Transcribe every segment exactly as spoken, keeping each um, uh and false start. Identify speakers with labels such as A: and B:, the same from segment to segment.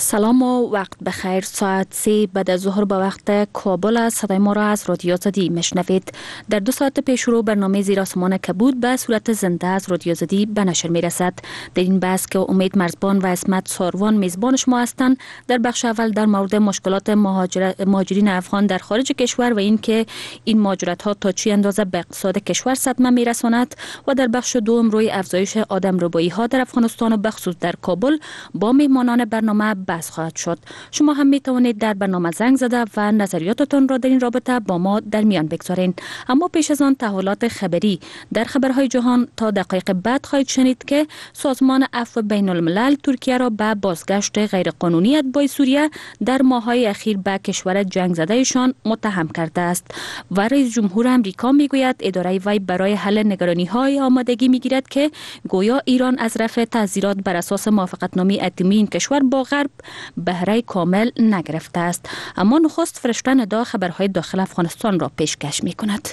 A: سلام و وقت بخیر. ساعت سه بعد از ظهر به وقت کابل است. صدای ما را از رادیو آزادی میشنوید. در دو ساعت پیش رو برنامه زیر آسمان کبود به صورت زنده از رادیو آزادی به نشر میرسد. در این بحث که امید مرزبان و اسمت ساروان میزبان شما هستند، در بخش اول در مورد مشکلات مهاجرین افغان در خارج کشور و اینکه این مهاجرت ها تا چه اندازه به اقتصاد کشور صدمه میرساند و در بخش دوم روی افزایش آدمربایی ها در افغانستان و بخصوص در کابل با میهمانان برنامه بحث خواهد شد. شما هم می توانید در برنامه زنگ زده و نظریاتتان را در این رابطه با ما در میان بگذارین. اما پیش از آن تحولات خبری در خبرهای جهان تا دقایق بعد خواهید شنید که سازمان عفو بین الملل ترکیه را به بازگشت غیرقانونی اتباع سوریه در ماه‌های اخیر به کشور جنگ زدهشان متهم کرده است و رئیس جمهور امریکا میگوید اداره وی برای حل نگرانی‌های آمادگی میگیرد که گویا ایران از رفع تحذیرات بر اساس موافقتنامه اتمی این کشور با غرب بهره کامل نگرفته است. اما نخست فرشته ندا خبرهای داخل افغانستان را پیشکش می کند.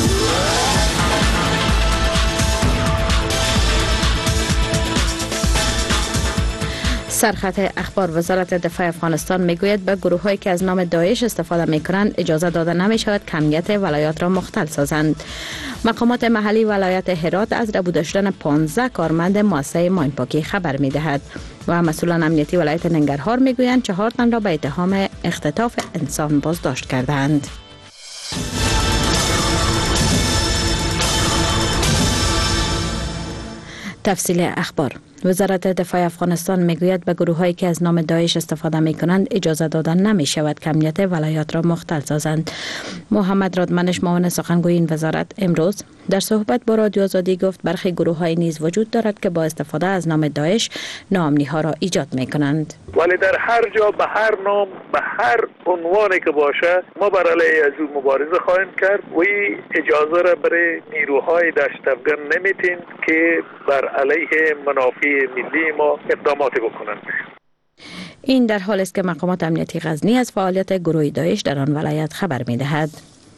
A: سرخط اخبار وزارت دفاع افغانستان میگوید به گروه‌هایی که از نام داعش استفاده می‌کنند اجازه داده نمی‌شود کمیت ولایات را مختل سازند. مقامات محلی ولایت هرات از ربوده شدن پانزده کارمند مؤسسه ماینپاکی خبر می‌دهد و مسئولان امنیتی ولایت ننگرهار میگویند چهار تن را به اتهام اختطاف انسان بازداشت کردند. تفصیل اخبار. وزارت دفاع افغانستان میگوید به گروه‌هایی که از نام داعش استفاده می‌کنند اجازه دادن نمی‌شود کمیت ولایات را مختل سازند. محمد رادمنش معاون سخنگوی این وزارت امروز در صحبت با رادیو آزادی گفت برخی گروه‌های نیز وجود دارد که با استفاده از نام داعش ناامنی‌ها را ایجاد می‌کنند.
B: ولی در هر جا به هر نام به هر عنوانی که باشه ما بر علیه از او مبارزه خواهیم کرد و این اجازه را برای نیروهای دشت افغان نمیتین که بر علیه منافع ملی ما اقدامات بکنند.
A: این در حالی است که مقامات امنیتی غزنی از فعالیت گروه داعش در آن ولایت خبر می‌دهد.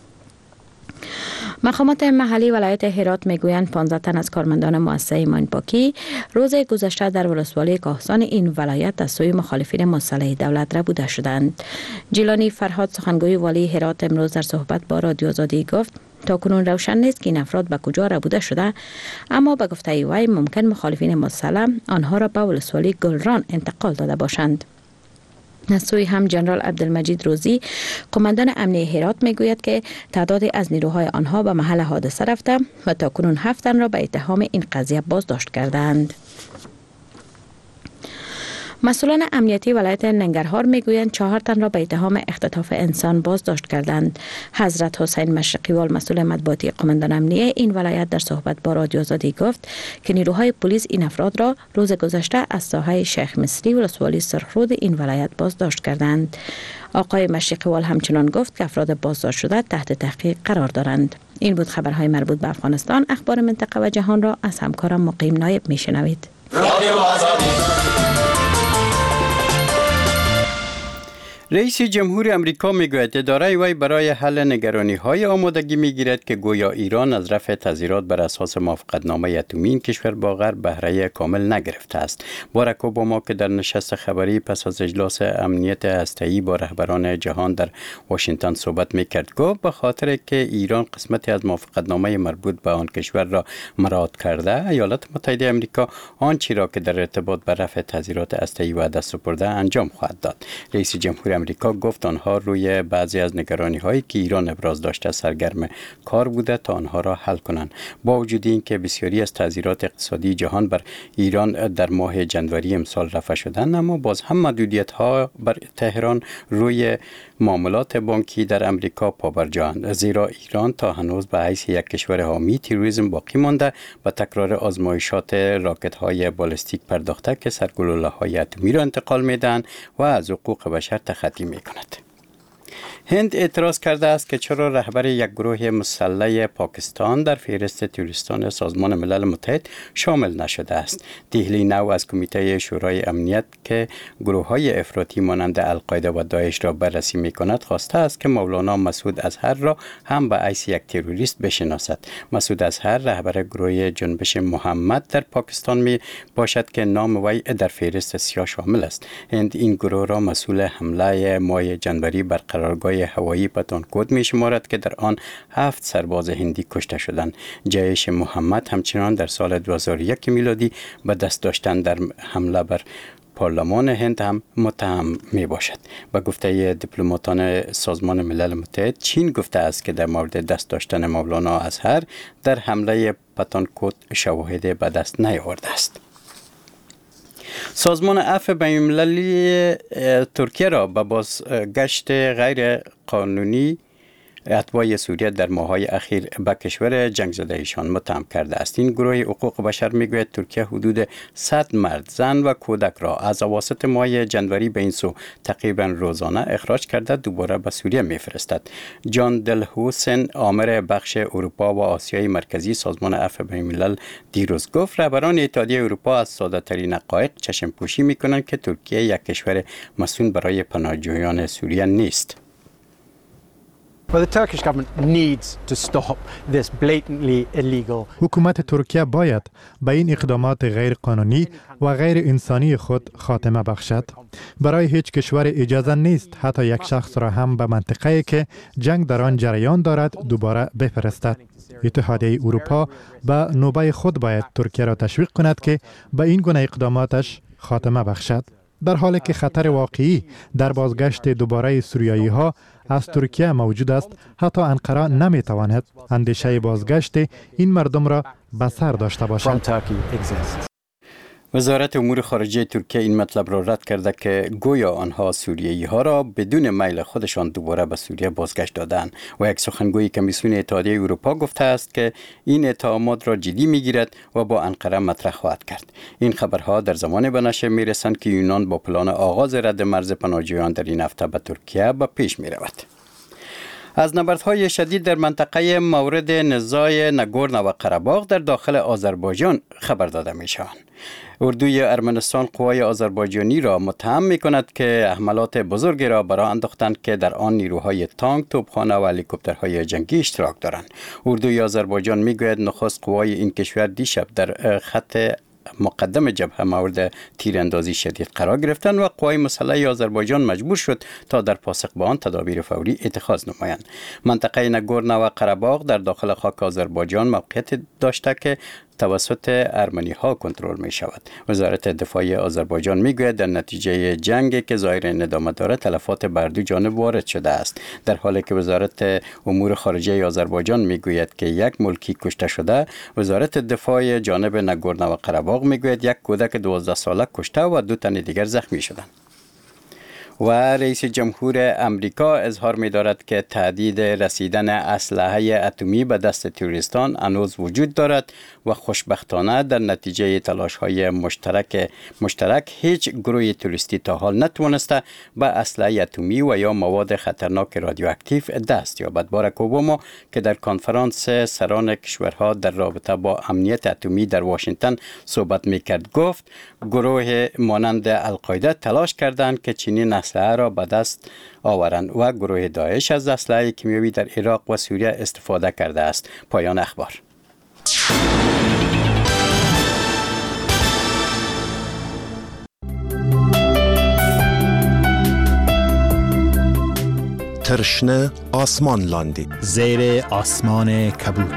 A: مقامات محلی ولایت هرات میگویند پانزده تن از کارمندان مؤسسه ماینپاکی روز گذشته در ولسوالی کاهسان این ولایت از سوی مخالفین مسلح دولت ربوده شدند. جیلانی فرهاد سخنگوی والی هرات امروز در صحبت با رادیو آزادی گفت تاکنون روشن نیست که این افراد به کجا ربوده شده، اما به گفته وی ممکن مخالفین مسلح آنها را به ولسوالی گلران انتقال داده باشند. از سوی هم جنرال عبدالمجید روزی قماندان امنیه هرات میگوید که تعدادی از نیروهای آنها به محل حادثه رفته و تاکنون هفت تن را به اتهام این قضیه بازداشت کردند. مسئولان امنیتی ولایت ننگرهار میگویند چهار تن را به اتهام اختطاف انسان بازداشت کردند. حضرت حسین مشرقیوال مسئول مطبوعاتی قماندان امنیه این ولایت در صحبت با رادیو آزادی گفت که نیروهای پلیس این افراد را روز گذشته از ساحه شیخ مصری ولسوالی سرخرود این ولایت بازداشت کردند. آقای مشرقیوال همچنان گفت که افراد بازداشت شده تحت تحقیق قرار دارند. این بود خبرهای مربوط به افغانستان. اخبار منطقه و جهان را از همکارم مقیم نایب میشنوید.
C: رئیس جمهور امریکا میگوید اداره وی برای حل نگرانی‌های آمادگی میگیرد که گویا ایران از رفع تحذیرات بر اساس موافقتنامه اتمی این کشور با غرب بهره کامل نگرفته است. باراک اوباما که در نشست خبری پس از اجلاس امنیت هسته‌ای با رهبران جهان در واشنگتن صحبت میکرد گفت به خاطر که ایران قسمتی از موافقتنامه مربوط به آن کشور را مراعات کرده، ایالات متحده آمریکا آنچه را که در ارتباط به رفع تحذیرات هسته‌ای وعده سپرده انجام خواهد داد. رئیس جمهور امریکا گفت آنها روی بعضی از نگرانی‌هایی که ایران ابراز داشته سرگرم کار بوده تا آنها را حل کنند. با وجود اینکه بسیاری از تحذیرات اقتصادی جهان بر ایران در ماه جنوری امسال رفع شدند، اما باز هم محدودیت‌ها بر تهران روی معاملات بانکی در امریکا پابرجاست، زیرا ایران تا هنوز به حیث یک کشور حامی تروریسم باقی مانده و تکرار آزمایشات راکت‌های بالستیک پرداخته که سرگلوله‌های اتمی را انتقال می‌دهند و از حقوق بشر تخطی می‌کند. هند اعتراض کرده است که چرا رهبر یک گروه مسلح پاکستان در فهرست تروریستان سازمان ملل متحد شامل نشده است. دهلی نو از کمیته شورای امنیت که گروه‌های افراطی مانند القاعده و داعش را بررسی می‌کند خواسته است که مولانا مسعود اظهر را هم به حیث یک تروریست بشناسد. مسعود اظهر رهبر گروه جنبش محمد در پاکستان می باشد که نام وی در فهرست سیاه شامل است. هند این گروه را مسئول حمله ماه جنوری بر قرارگاه هوایی پتانکوت می شمارد که در آن هفت سرباز هندی کشته شدند. جیش محمد همچنان در سال دو هزار و یک میلادی به دست داشتن در حمله بر پارلمان هند هم متهم می باشد. با گفته دیپلماتان سازمان ملل متحد، چین گفته است که در مورد دست داشتن مولانا اظهر در حمله پتانکوت شواهد به دست نیاورده است. سازمان عفو بین‌المللی ترکیه را به بازگشت غیر قانونی اتباع سوریه در ماه‌های اخیر به کشور جنگ زده ایشان متهم کرده است. این گروه حقوق بشر میگوید ترکیه حدود صد مرد، زن و کودک را از اواسط ماه جنوری به این سو تقریبا روزانه اخراج کرده دوباره به سوریه میفرستد. جان دل حسین آمر بخش اروپا و آسیای مرکزی سازمان عفو بین‌الملل دیروز گفت رهبران اتحادیه اروپا از ساده ترین حقایق چشم پوشی میکنند که ترکیه یک کشور مسئول برای پناهجویان سوریه نیست.
D: Well, the Turkish government needs to stop this blatantly illegal.
E: حکومت ترکیه باید به این اقدامات غیر قانونی و غیر انسانی خود خاتمه بخشد. برای هیچ کشور اجازه نیست حتی یک شخص را هم به منطقه‌ای که جنگ در آن جریان دارد دوباره بفرستد. اتحادیه اروپا به نوبه خود باید ترکیه را تشویق کند که به این گونه اقداماتش خاتمه بخشد. در حالی که خطر واقعی در بازگشت دوباره سوریایی ها از ترکیه موجود است، حتی انقره نمی تواند اندیشه بازگشت این مردم را به سر داشته باشد.
C: وزارت امور خارجه ترکیه این مطلب را رد کرده که گویا آنها سوریایی ها را بدون میل خودشان دوباره به سوریه بازگشت دادند و یک سخنگوی کمیسیون اتحادیه اروپا گفته است که این اتهامات را جدی میگیرد و با انقره مطرح خواهد کرد. این خبرها در زمان به نشر میرسند که یونان با پلان آغاز رد مرز پناهجویان در این هفته به ترکیه به پیش میرود. از نبردهای شدید در منطقه مورد نزاع ناگورنو و قره‌باغ در داخل آذربایجان خبر داده میشوند. اردوی ارمنستان قوای آذربایجانی را متهم می کند که حملات بزرگی را برای انداختند که در آن نیروهای تانک، توپخانه و هلیکوپترهای جنگی اشتراک دارند. اردوی آذربایجان می گوید نخست قوای این کشور دیشب در خط مقدم جبهه مورد تیراندازی شدید قرار گرفتند و قوای مسلح آذربایجان مجبور شد تا در پاسخ به آن تدابیر فوری اتخاذ نمایند. منطقه ناگورنو و قره‌باغ در داخل خاک آذربایجان موقعیت داشته که توسط ارمنی ها کنترل می شود. وزارت دفاع آذربایجان می گوید در نتیجه جنگ که ظاهر ادامه دارد تلفات بر دو جانب وارد شده است، در حالی که وزارت امور خارجه آذربایجان می گوید که یک ملکی کشته شده. وزارت دفاع جانب ناگورنو و قره‌باغ می گوید یک کودک دوازده ساله کشته و دو تن دیگر زخمی شدند. و رئیس جمهور امریکا اظهار می دارد که تهدید رسیدن اسلحه اتمی به دست تروریستان هنوز وجود دارد و خوشبختانه در نتیجه تلاش های مشترک مشترک هیچ گروه تروریستی تا حال نتوانسته به اسلحه اتمی و یا مواد خطرناک رادیواکتیو دست یابد. باراک اوباما که در کنفرانس سران کشورها در رابطه با امنیت اتمی در واشنگتن صحبت می کرد گفت گروه مانند القاعده تلاش کردند که چنین اسلحه را به دست آورند و گروه داعش از اسلحه کیمیایی در عراق و سوریه استفاده کرده است. پایان اخبار.
F: ترشنه آسمان لاندی
G: زیر آسمان کبود.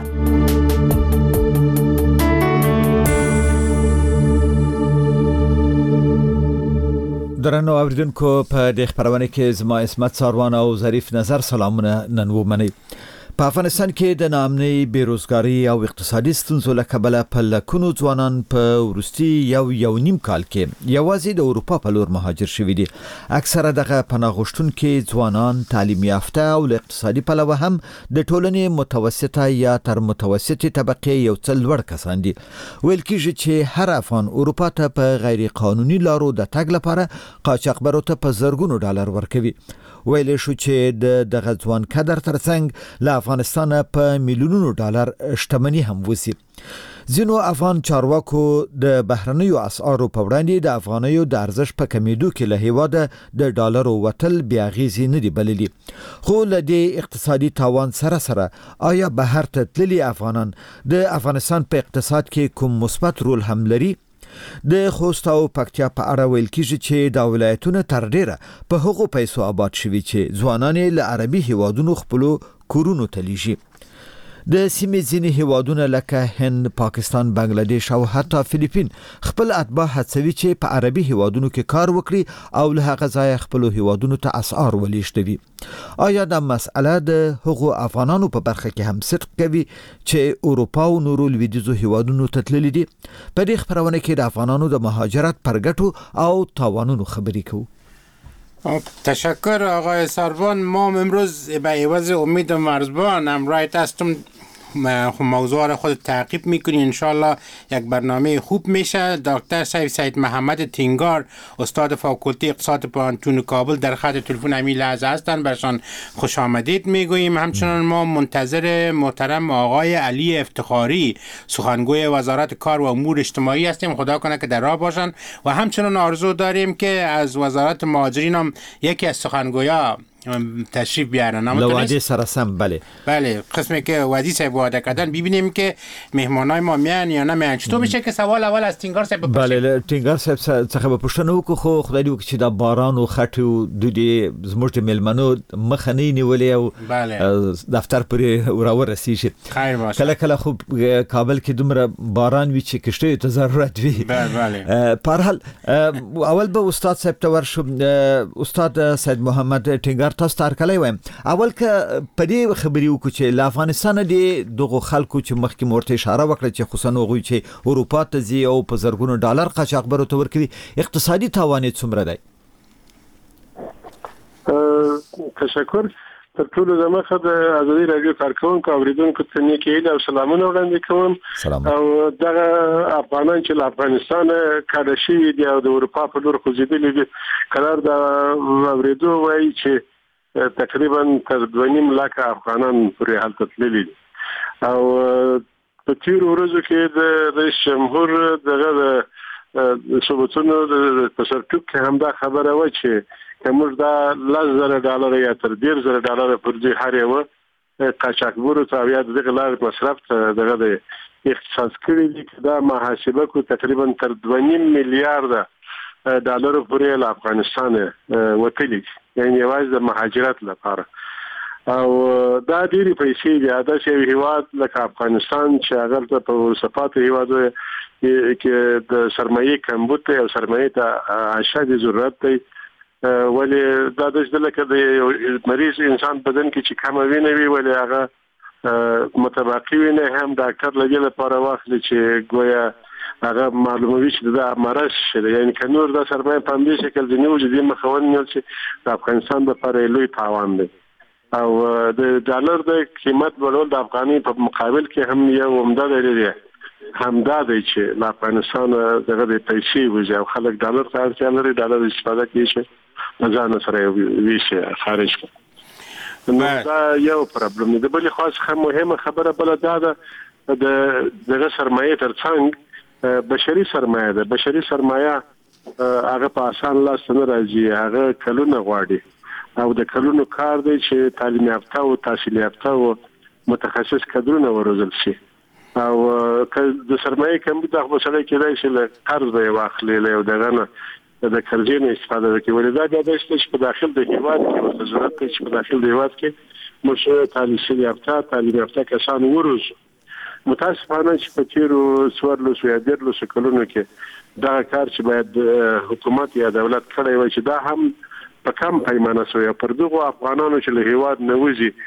G: درنو اوریدونکو په دې خبرونه کې زما اسمت ساروان او ظریف نظر سلامونه نن ومني. په افغانستان کې د ناامنۍ، بیروزګارۍ او اقتصادي ستونزو له کبله په لکونو ځوانان په وروستي یو یو نیم کال کې یوازې د اروپا په لور مهاجر شوي دي. اکثره دغه پناه غوښتونکي ځوانان تعلیم یافته او له اقتصادي پلوه هم د ټولنې متوسطه یا تر متوسطې طبقې یو څه لوړ کسان دي. ویل کېږي چې هر افغان اروپا ته په غیر قانوني لارو د تګ لپاره قاچاقبرو ته په زرګونو ډالر ورکوي. ویل شو چې د دغه ځوان قدر ترڅنګ له افغانستان په میلیونونو ډالر شتمني هم وسی. ځینو افغان چارواکو د بهرنیو اسعارو په وړاندې د افغانیو د ارزښت په کمیدو کې له هیواده د ډالرو وتل بیا غیزي نه دی بللي. خو له دې اقتصادي تاوان سره سره آیا بهر ته تللي افغانان د افغانستان په اقتصاد کې کوم مثبت رول هم لري؟ د خوست او پکتیا په اړه ویل کېږي چې دا ولایتونه تر ډیره په هغو پیسو آباد شوي چې ځوانان له عربي هیوادونو خپلو کورونو ته لیږي. د سیمې ځینې هیوادونه لکه هند، پاکستان، بنگلاديش او حتی فلیپین خپل اتباع هڅوي چې په عربي هیوادونو کې کار وکړي او له هغه ځایه خپل هیوادونو ته اسعار ولېږدوي. آیا دا مسئله د هغو افغانانو په برخه کې هم صدق کوي چې اروپا او نورو لویدیځو هیوادونو ته تللي دي؟ په دې خبرونه کې د افغانانو د مهاجرت پر ګټو او تاوانونو خبرې کوو.
H: تشکر آقای سروان. ما امروز به عوض امید مرزبان همراه هستم، موضوع را خود تعقیب میکنی. انشالله یک برنامه خوب میشه. دکتر سید سید محمد تینگار استاد فاکولته اقتصاد پانتون کابل در خط تلفن همین لحظه هستند، برشان خوش آمدید میگوییم. همچنان ما منتظر محترم آقای علی افتخاری سخنگوی وزارت کار و امور اجتماعی هستیم، خدا کنه که در راه باشن. و همچنان آرزو داریم که از وزارت مهاجرین هم یکی از سخنگویا تشریف بیارن.
G: لوادی سرسم. بله
H: بله قسمی که وادی صاحب وعده کردن ببینیم که مهمانای ما میان یا نمیان. چطور میشه که سوال اول از تینگار صاحب بپرسیم؟
G: بله تینگار صاحب څخه به پوښتنه وکړو، خو خدای دې وکړي چې دا باران او خټې او د دې زموږ د مېلمنو مخه نه نیولې او دفتر پورې راورسیږي.
H: خیر باشه.
G: کله کله خو کابل کې دومره باران وي چې کشتیو ته ضرورت وي.
H: بله بله.
G: په هر حال اول به استاد صاحب ته ورشو. استاد سید محمد تینگار تاسو تار کلی وایم، اول که په دې خبرې وکړو چې له افغانستان د دغو خلکو چې مخکې مورته اشاره وکړه چې خصوصا هغوی چې اروپا ته ځي او په زرګونو ډالر قاچاقبرو ته ورکوي، اقتصادي تاوان یې څومره دی؟
I: تشکر. تر ټولو دمخه د ازادي راډیو کارکونکو اوریدونکو ته نیکی او سلامونه وړاندې کوم.
G: سلام.
I: او دغه افغانان چې له افغانستان کډه شوي دي او د اروپا په لور خوځېدلي دي، قرار د اوریدو وایي چې تقریبا تر دوه نیم لکه افغانان پورې هلته تللي دي. او په تیرو ورځو کې د رئیس جمهور دغه د ثبوتونو د تصرف کې همدا خبره وه چې موږ دا لس زره ډالر یا تر ډېر زره ډالر پر دې هر یوه قاچاقبرو ته او یا د دغه لارې مصرف ته دغه د اختصاص کړي دي چې دا محاسبه کو تقریبا تر دوه نیم میلیارده ډالر پورې له افغانستان وتلي دي، یعنې یوازې د مهاجرت لپاره. او دا ډېرې پیسې دي. داسې یو هېواد لکه افغانستان چې هغه په وروسته هېوادو کې د سرمایې کمبود دی او سرمایې ته اشد ضرورت دی، ولې دا داسې لکه د مریض انسان بدن کې چې کمه وینه وي، ولې هغه متبقي وینه هم ډاکټر له دې لپاره واخلي چې ګویا هغه معلوموي چې دا مرض شته. یعنې که نور دا سرمایه په همدې شکل د نیول چې دې مخه ونیول چې د افغانستان لپاره لوی تاوان دی. او د ډالر د قیمت لوړول د افغانۍ په مقابل کې هم یو عمده دلیل دی، همدا دی چې له افغانستان دغه د پیسې وځي او خلک ډالر ته اړتیا لري، ډالر استفاده کوي چې له ځانه سره ویشي خارج کړي. نو دا یو پرابلم دی. د بلې خوا څخه مهمه خبره بله دا ده د دغه سرمایې تر څنګ بشري سرمایه ده. بشري سرمایه هغه په اسان لاس نه راځي، هغه کلونه غواړي او د کلونو کار دی چې تعلیم یافته او تحصیل یافته او متخصص کادرونه وروزل شي. او که د سرمایې کمبود هغه سره کېدای شي له قرض به واخلي له دغه نه د قرضې نه استفاده وکړي. ولې دا بیا داسې چې په داخل د هېواد کې ورته ضرورت دی چې په داخل د هېواد کې موږ تعلیم یافته تعلیم یافته کسان وروزو. متاسفانه چې په تیرو څوارلسو یا دیارلسو کلونو کې دغه کار چې باید حکومت یا دولت کړی وای چې دا هم په کم پیمانه شوی. پر دغو افغانانو چې له هېواد نه وځي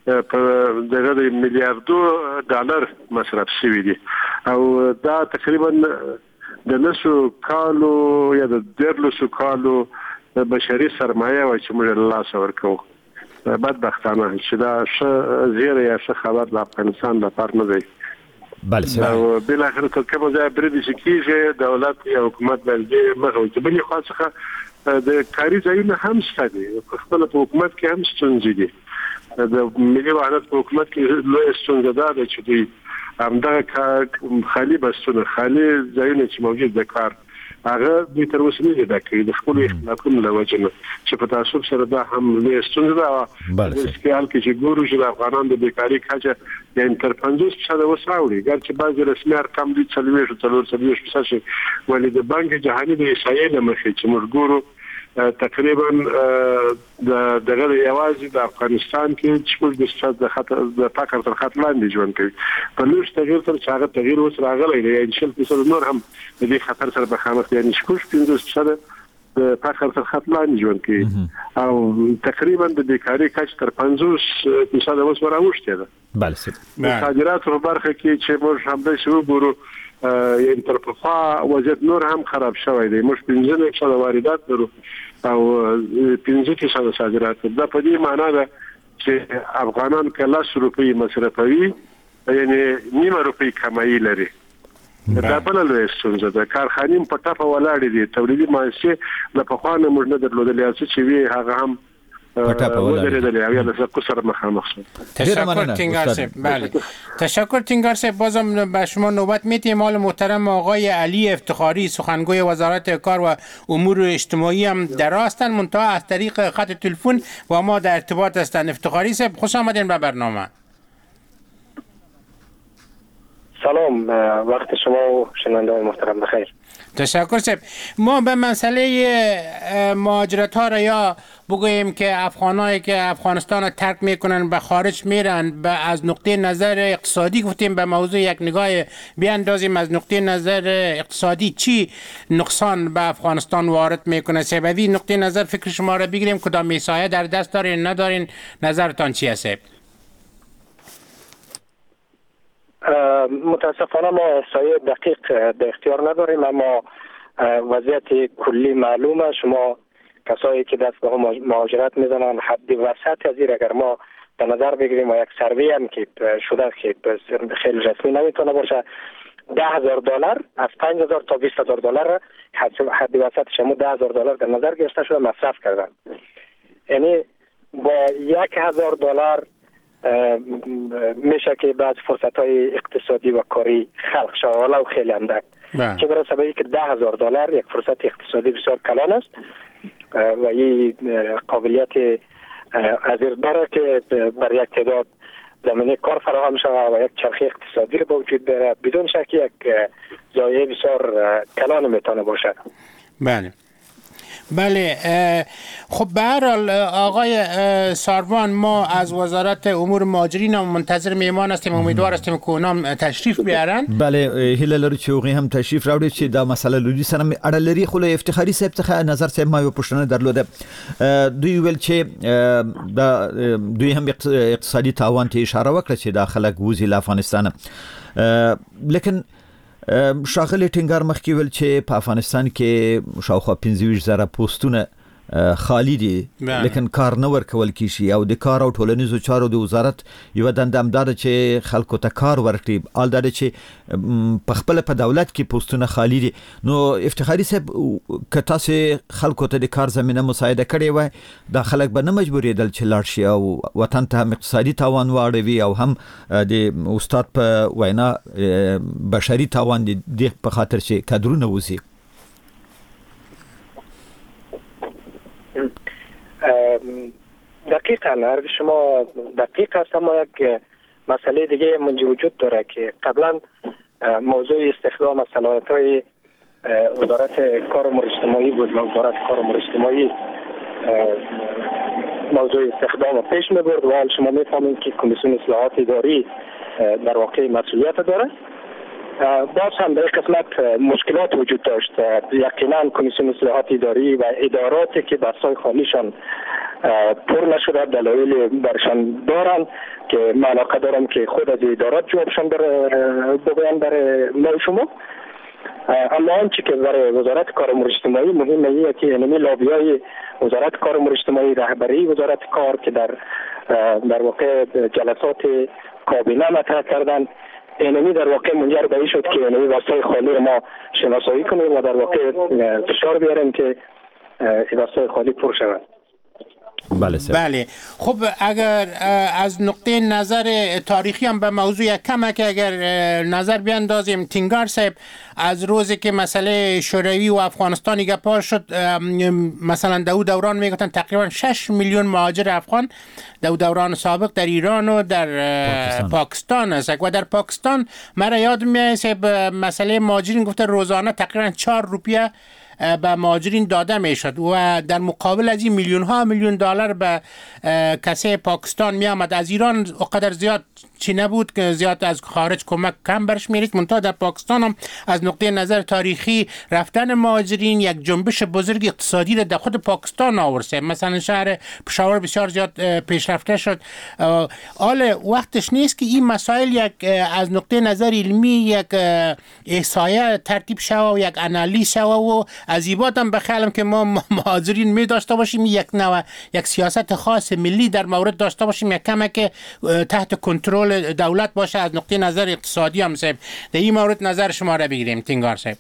I: په دغه میلیارډو ډالر مصرف شوی دي او دا تقریبا د نسو کالو یا د درلسو کالو بشري سرمایه و چې موږ له لاسه ورکوو. بدبختانه چې دا ښه زیری یا ښه خبر د افغانستان لپاره نه دی.
G: بله
I: او بل اخر ته کوم ځای بریدي چې کیږي دولت یا حکومت باندې مخه وي. بل خو څخه د کاري ځایونه هم شته دي. خپل په حکومت کې هم ستونزې دي. د ملي وحدت په حکومت کې لوی ستونزه ده چې دوی همدغه خالي بسونه خالي ځایونه چې موجود د کار هغه د تر اوسه نه ده کې د خپل اختلافونو له وجې نه چې په تاسو سره دا هم لوی ستونزه ده.
G: بله
I: سکیال کې چې ګورو چې د افغانانو د بیکاری کچه د تر پنځوس فیصد وسراوړي ګرچې بعضي رسمي ارقام دي څلوېښت څلور څلوېښت فیصد ولې د بانک جهاني د احصایې له مخې چې موږ ګورو تقریبا د دغه یوازې د افغانستان کې چې د ستاسو د خطر د فقر تر خط لاندې ژوند کوي. په لوړ تغییر تر چې هغه تغییر اوس راغلی دی یعنې شل فیصد نور هم د دې خطر سره مخامخ دي یعنې شپږ پنځوس فیصد د فقر تر خط لاندې ژوند کوي او تقریبا د بیکاری کچه تر پنځوس فیصد اوس راوښتې ده.
G: بله
I: د صادراتو په برخه کې چې موږ همداسې وګورو یعنې تر پخوا وضعیت نور هم خراب شوی دی. موږ پنځه نوي فیصده واردات لرو او پنځه فیصده صادرات. دا په دې معنا ده چې افغانان که لس روپۍ مصرفوي یعنې نیمه روپۍ کمایي لري. دا بله لویه ستونزه ده. کارخانې په ټپه ولاړې دي. تولیدي مؤسسې له پخوا نه موږ نه درلودلې څه چې وي هغه هم
H: تشکر تینگار صاحب. بله تشکر تینگار صاحب. بازم به شما نوبت میتیم. حال محترم آقای علی افتخاری سخنگوی وزارت کار و امور اجتماعی هم در هستند منتها از طریق خط تلفن با ما در ارتباط هستند. افتخاری صاحب خوش آمدین به برنامه.
J: سلام، وقت شما و شنوندگان محترم بخیر.
H: تشکر صاحب. ما به مسئله مهاجرت ها را یا بگوییم که افغانایی که افغانستان را ترک میکنن به خارج میرن به از نقطه نظر اقتصادی گفتیم به موضوع یک نگاه بیاندازیم. از نقطه نظر اقتصادی چی نقصان به افغانستان وارد میکنه؟ سببی نقطه نظر فکر شما را بگیریم کدام میسایه در دست دارین ندارین؟ نظرتان چی است؟
J: متاسفانه ما احصایه دقیق در اختیار نداریم اما وضعیت کلی معلومه. شما کسایی که دست به مهاجرت میزنن حد وسط از این اگر ما در نظر بگیریم و یک سروی هم که شده که خیلی رسمی نمیتونه باشه ده هزار دلار از پنج هزار تا بیست هزار دلار حد وسط شما ده هزار دلار در نظر گرفته شده مصرف کردن. یعنی با یک هزار دلار میشه که بعض فرصت های اقتصادی و کاری خلق شود ولو خیلی اندک. چه برای سببی که ده هزار دلار یک فرصت اقتصادی بسیار کلان است و این قابلیت عزیز داره که بر یک تعداد زمینه کار فراهم شود و یک چرخه اقتصادی رو به وجود بیاره. بدون شک یک زایه بسیار کلان میتونه باشه.
H: بله بله. خب به هر حال آقای ساروان ما از وزارت امور مهاجرین هم منتظر میمان هستیم. امیدوار هستیم که اونام تشریف بیارن.
G: بله هیله لرو چې هغوی هم تشریف راوړي چې دا مسله لودي سره اړه لري. خو له افتخاري صاحب څخه نظر صاحب ما یو پوښتنه درلوده. دوی ویل چې دا دوی هم اقتصادي تاوان ته اشاره وکړه چې دا خلک وځي له افغانستانه. لیکن شاغلی ټینګار مخکې ویل چې په افغانستان کې شاوخوا پنځه ویشت زره پوسټونه خالی دي لیکن کار نه ورکول کیږي او د کار او ټولنیزو چارو د وزارت یو دنده هم ده چې خلکو ته کار ورکړي. حال دا چې په خپل په دولت کې پوسټونه خالی دي. نو افتخاري صاحب که تاسو خلکو ته د کار زمینه مساعده کړې وای دا خلک به نه مجبورېدل چې لاړ شي او وطن ته هم اقتصادي تاوان واړوي او هم د استاد په وینا بشري تاوان دي په خاطر چې کادرونه وځي.
J: دقیقاً حرف شما دقیق است اما یک مسئله دیگه منجی وجود داره که قبلا موضوع استخدام صلاحیت‌های وزارت کار و امور اجتماعی بود و وزارت کار و امور اجتماعی موضوع استخدام پیش می‌برد و حال شما می‌فهمید که کمیسیون اصلاحات اداری در واقع مسئولیت داره باز هم در قسمت مشکلات وجود داشت. یقینا کمیسیون اصلاحات اداری و اداراتی که بحث‌های خالیشان پر نشده دلایل برشان دارن که من علاقه دارم که خود از ادارات جوابشان بگویم برای ما شما. اما آنچه که برای وزارت کار امور اجتماعی مهمه ایه که اینمی لابیای وزارت کار امور اجتماعی، رهبری وزارت کار که در در واقع جلسات کابینه مطرح کردن، اینمی در واقع منجر به این شد که اینمی واسطه خالی ما شناسایی کنیم و در واقع فشار بیاریم که واسطه خالی پر شود.
H: بله سر. بله خب اگر از نقطه نظر تاریخی هم به موضوع یک کمک اگر نظر بیاندازیم تینگار صاحب، از روزی که مسئله شوروی و افغانستان گپا شد، مثلا دو دوران میگفتن تقریبا شش میلیون مهاجر افغان دو دوران سابق در ایران و در پاکستان, پاکستان است و در پاکستان مرا یاد میاد مسئله مهاجرین گفته روزانه تقریبا چهار روپیه به مهاجرین داده میشد و در مقابل از این میلیون ها میلیون دلار به کسی پاکستان می آمد. از ایران اقدر زیاد چی نبود که زیاد از خارج کمک کم برش میرید، منتها در پاکستان هم از نقطه نظر تاریخی رفتن مهاجرین یک جنبش بزرگ اقتصادی را در خود پاکستان آورده. مثلا شهر پشاور بسیار زیاد پیشرفته شد. حال وقتش نیست که این مسائل یک از نقطه نظر علمی یک احصایه ترتیب شوه و یک انالیز شوه و از ایبادم بخیالم که ما مهاجرین می داشته باشیم یک نوع یک سیاست خاص ملی در مورد داشته باشیم، یک کمه که تحت کنترل دولت باشه از نقطه نظر اقتصادی هم صاحب. در این مورد نظر شما را بگیریم تینگار صاحب.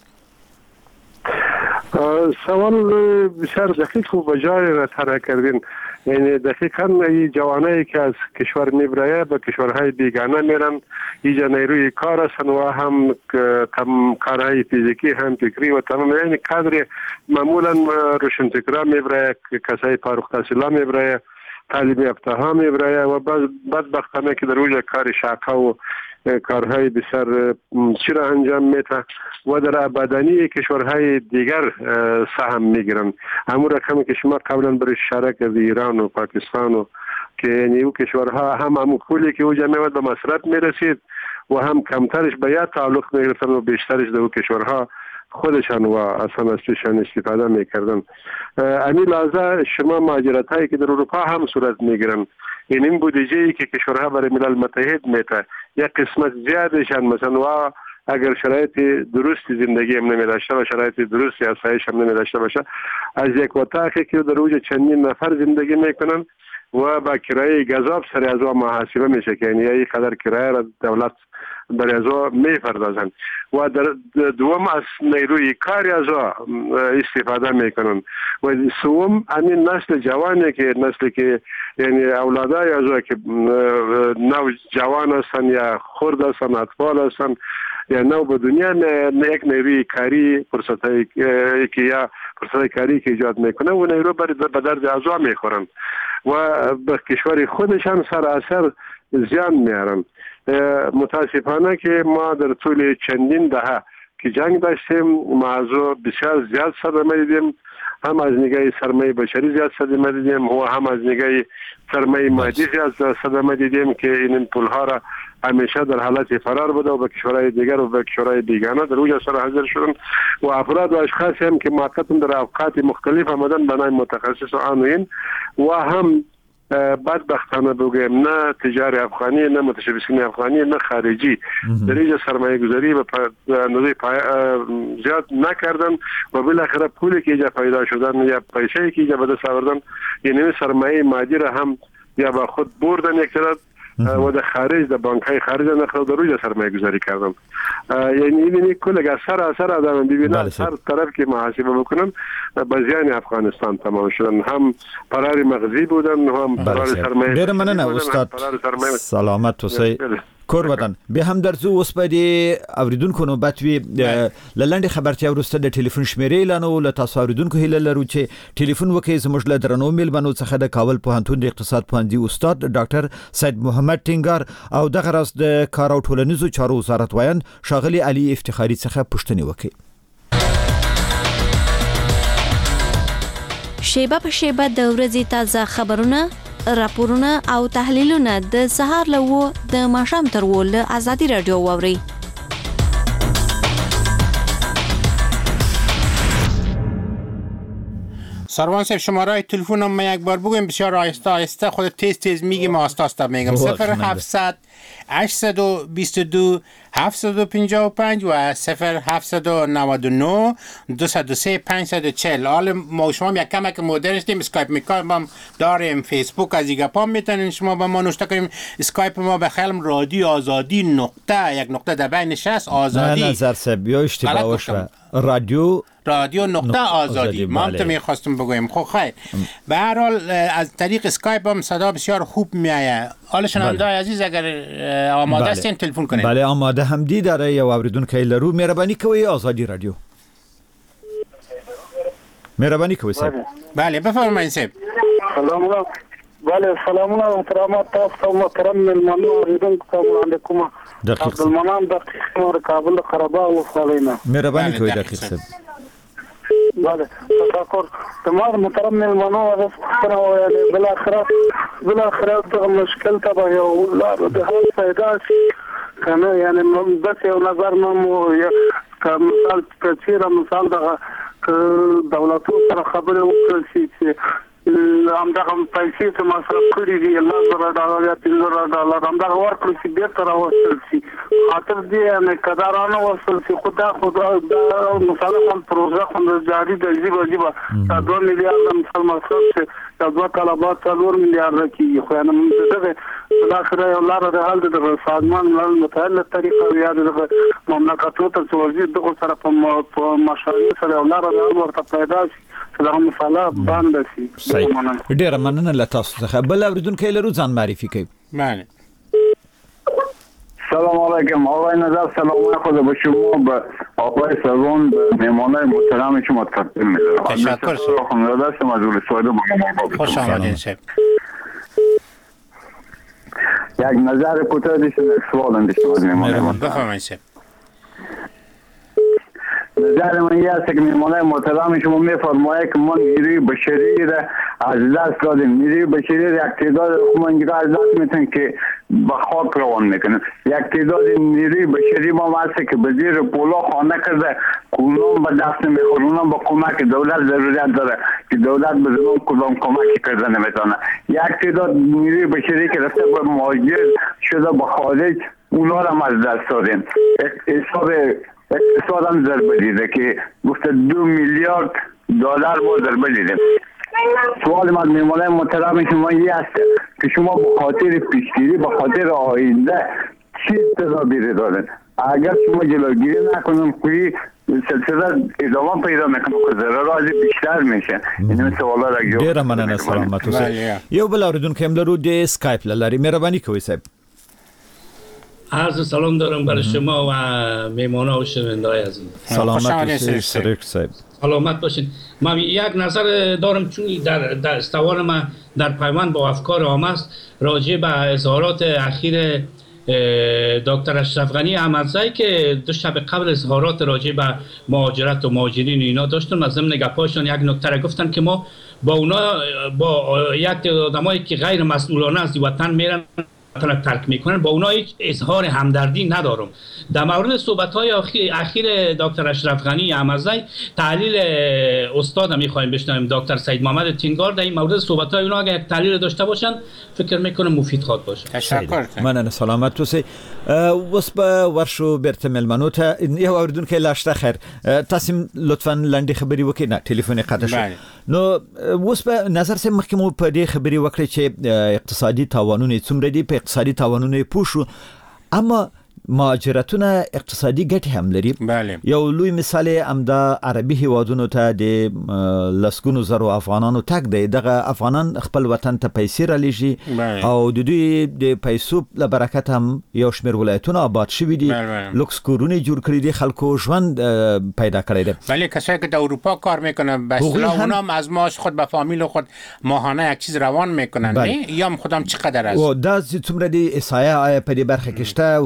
I: سوال بسیار دقیق و بجای را طرح کردین. یعنی دقیقاً این جوانایی که از کشور میبرایه به کشورهای بیگانه میرن، اینجا نیروی کار هستن و هم کم کارهای فیزیکی هم فکری و تمام، یعنی کادر معمولا روشنفکرا میبرایه، کسای فارغ التحصیلا میبرایه، تعلیم یافته ها میبرایه و بدبختانه که در اونجا کار شاقه و کارهای بسیار چرا انجام میده و در آبادانی کشورهای دیگر سهم میگیرن. همون رقمی که شما قبلا برای اشاره کردید ایران و پاکستان و که یعنی او کشورها هم همون پولی که اوجا میاد به مصرف میرسید و هم کمترش به یا تعلق میگرفتن و بیشترش در او کشورها خودشان و اصلا از توشان استفاده میکردن. امی لحظه شما مهاجرت هایی که در اروپا هم صورت میگیرن، این این بودجه‌ای که کشورها برای ملل متحد میته یک قسمت زیادشان مثلا و اگر شرایط درستی زندگی هم نمیداشته و شرایط درستی آسایش هم نمیداشته باشه، از یک اتاقی که در اوج چندین نفر زندگی میکنن و با کرایه گذاب سر از آن محاسبه میشه که یعنی این قدر کرایه را دولت برای از آن میپردازن و در دوم از نیروی کاری از آن استفاده میکنن و سوم همین نسل جوانی که نسلی که یعنی اولادای از آن که نو جوان هستن یا خرد هستن، اطفال هستن یا نو به دنیا یک نیروی کاری فرصتایی که یا فرصتای کاری که ایجاد میکنه و نیرو به درد از آن میخورن و به کشور خودشان سراسر زیان میارن. متاسفانه که ما در طول چندین دهه که جنگ داشتیم موضوع بسیار زیاد صدمه دیدیم، هم از نگاه سرمایه بشری زیاد صدمه دیدیم و هم از نگاه سرمایه مادی زیاد صدمه دیدیم که این پولها را همیشه در حالت فرار بوده و به کشورهای دیگر و به کشورهای بیگانه در اوج سر حاضر شدن و افراد و اشخاصی هم که موقتا در اوقات مختلف آمدن بنای متخصص و آنوین و هم بدبختانه بگویم نه تجار افغانی نه متشبثین افغانی نه خارجی در اینجا سرمایه گذاری به اندازه زیاد نکردن و بالاخره پولی که اینجا پیدا شدن یا پیسه‌ای که اینجا به دست آوردن یعنی سرمایه مادی را هم یا با خود بردن یک طرف و در خارج در بانک‌های خارج نقل در روی سرمایه گذاری کردن. یعنی این کل اگر سر اثر آدم ببینن هر طرف که محاسبه بکنن به زیان افغانستان تمام شدن، هم فرار مغزی بودن هم فرار سرمایه.
G: ډیر مننه استاد سلامت اوسئ. کور وطن به هم درځو اوس په دې اوریدونکو نوبت وی لنډه خبرتیا ورسته د ټلیفون شمیرې اعلان ول تاسو اوریدونکو هیله لرو چې ټلیفون وکړئ زموږ له درنو میلمنو څخه د کابل پوهنتون د اقتصاد پوهنځي استاد ډاکټر سید محمد ټینګار او دغه راز د کار او ټولنیزو چارو وزارت وایند شاغلی علي افتخاری څخه پوښتنه وکړي.
K: شیبه په شیبه د ورځې تازه خبرونه، راپورونه او تحلیلونه د سهار له و د ماښام تر و له ازادي رادیو واوري.
H: سروان صاحب شماره تلفن هم یک بار بگویم، بسیار آهسته آهسته، خود تیز تیز میگیم، آهسته آهسته میگم. صفر هفتصد هشتصد و بیست و دو هفتصد و پنجاه و پنج و صفر هفتصد و نود و نه دویست و سه پانصد و چهل. حالا ما شما یک کمک مدرن هستیم، اسکایپ میکنیم، داریم فیسبوک، از این گپا میتونین شما با ما نوشته کنیم. اسکایپ ما به خیلم رادیو آزادی نقطه یک نقطه در بین شصت آزادی.
G: نه نظر سب یا اشتباه شد. رادیو
H: رادیو نقطه آزادی. ما هم تو میخواستم بگویم. خب خیر، به هر حال از طریق اسکایپ هم صدا بسیار خوب میایه. حالا شنونده‌های عزیز اگر آماده هستین تلفن کنین.
G: بله آماده هم دی داره یا اوریدون که لرو مهربانی کوی آزادی رادیو. مهربانی کوی صاحب.
H: بله بفرمایید صاحب.
L: سلام علیکم. بله سلام علیکم محترمات تاسو محترم ملمنو اوریدون السلام علیکم.
G: دقیق
L: عبدالمنان دقیق کابل قره‌باغ وصالینا.
G: مهربانی کوی دقیق صاحب.
L: بله تشکر. تمام محترم ملمنو از خبرو یعنی بالاخره بالاخره دغه مشکل ته به یو لار د حل پیدا شي کنه، یعنی بس یو نظر مو یا مثال کثیره مثال دغه دولتو سره خبره وکړي چې هم دغه پیسې ته مصرف کړي دي الله زره ډالر یا پنځه ډالر هم دغه ورکړي چې بیرته راوستل شي. خاطر دې یعنی کدارانه وصل شي خدا خدا مثلا هم پروژه هم جاری د جیبه جیبه دا دوه میلیارډ مثال مصرف شي دا دوه طلبات څلور میلیارډ کیږي. خو یعنی دغه بالاخره یو لار د حل د سازمان ملل متحد طریقه یا د مملکتونو ته توجیه دغه سره په مشاريع سره یو لار د حل ورته پیدا شي. سلام مساله باندې شي.
G: ډیر مننه له تاسو څخه. بل اوریدونکو لرو ځان معرفي کوي.
H: بله
M: سلام علیکم آقای نظر، سلام خدا به شما، به آقای سروان، به مهمانای محترم شما تقدیم می‌کنم.
H: تشکر
M: شما. خانواده هستم از اولسواده با ما.
H: خوش آمدین شب.
M: یک نظر کوتاه داشتم، یک سوال داشتم از مهمانای محترم.
H: بفرمایید شب.
M: نظر من یه است که مهمانای محترم شما میفرمایید که ما نیروی بشری را از دست دادیم. نیروی بشری را یک تعداد خمانگیرا از دست میتن که به خاک روان میکنن. یک تعداد نیروی بشری ما هست که به زیر پولا خانه کرده، اونام به دست نمیخوره، اونام با کمک دولت ضرورت داره که دولت به زنان کدام کمکی کرده نمیتونه. یک تعداد نیروی بشری که رفته به مهاجر شده به خارج، اونا را هم از دست دادیم. حساب اقتصاد هم ضربه دیده که گفته دو میلیارد دلار ما ضربه دیده. سوال من میمانه محترم شما یه است که شما به خاطر پیشگیری به خاطر آینده چی تدابیر دارین؟ اگر شما جلوگیری نکنیم کوی سلسله ادامه پیدا میکنه که ضرر بیشتر میشه. این سوالا را جواب
G: ډیر مننه سلامت اوسئ. یو بل اوریدونکو هم لرو د اسکایپ لاري. مهرباني کوئ صاحب.
N: عرض سلام دارم برای شما و میمانا و شنونده‌های عزیز.
G: سلامت باشید شریک صاحب.
N: سلامت باشید. من یک نظر دارم چون در در استوار ما در پیوند با افکار عامه است راجع به اظهارات اخیر دکتر اشرف غنی احمدزی که دو شب قبل اظهارات راجع به مهاجرت و مهاجرین اینا داشتن. از ضمن گپاشون یک نکته را گفتن که ما با اونا با یک آدمایی که غیر مسئولانه از وطن میرن ترک میکنن با اونا هیچ اظهار همدردی ندارم. در مورد صحبت‌های اخیر دکتر اشرف غنی احمدزی تحلیل استاد می‌خوایم بشنویم. دکتر سید محمد تینگار در این مورد صحبت‌های اونا اگه یک تحلیل داشته باشن فکر میکنم مفید خواهد باشه.
H: تشکر.
G: مننه سلامت اوسئ. وس به ورشو برته ملمنو ته یو اوریدونکو لاشته خیر تاسو لطفا لنډی خبري وکړئ. نه ټلیفون قطع شو. نو وس په نظر سم مخکمو په دې خبري وکړي چې اقتصادي تاوانونه څومره دي. په اقتصادي تاوانونه پوښو اما مهاجرتونه اقتصادي ګټه هم لري.
H: بله.
G: یو لوی مثال امدا عربي هیوادونو ته د لسګونو زرو افغانانو تک دی. دغه افغانان خپل وطن ته پیسې را لېږي او د دوی د پیسو له برکت هم یو شمېر ولایتونه آباد شوي دي. لوکس کورونه جوړ کړي دي، خلکو ژوند پیدا کړی دی.
H: ولی کسایی که در اروپا کار میکنن به اصطلاح اونا هم از ماش خود به فامیل خود ماهانه یک چیز روان میکنن. نه یا خودم چقدر است
G: او دا څومره دی اسایه په دې برخه کې شته حکومت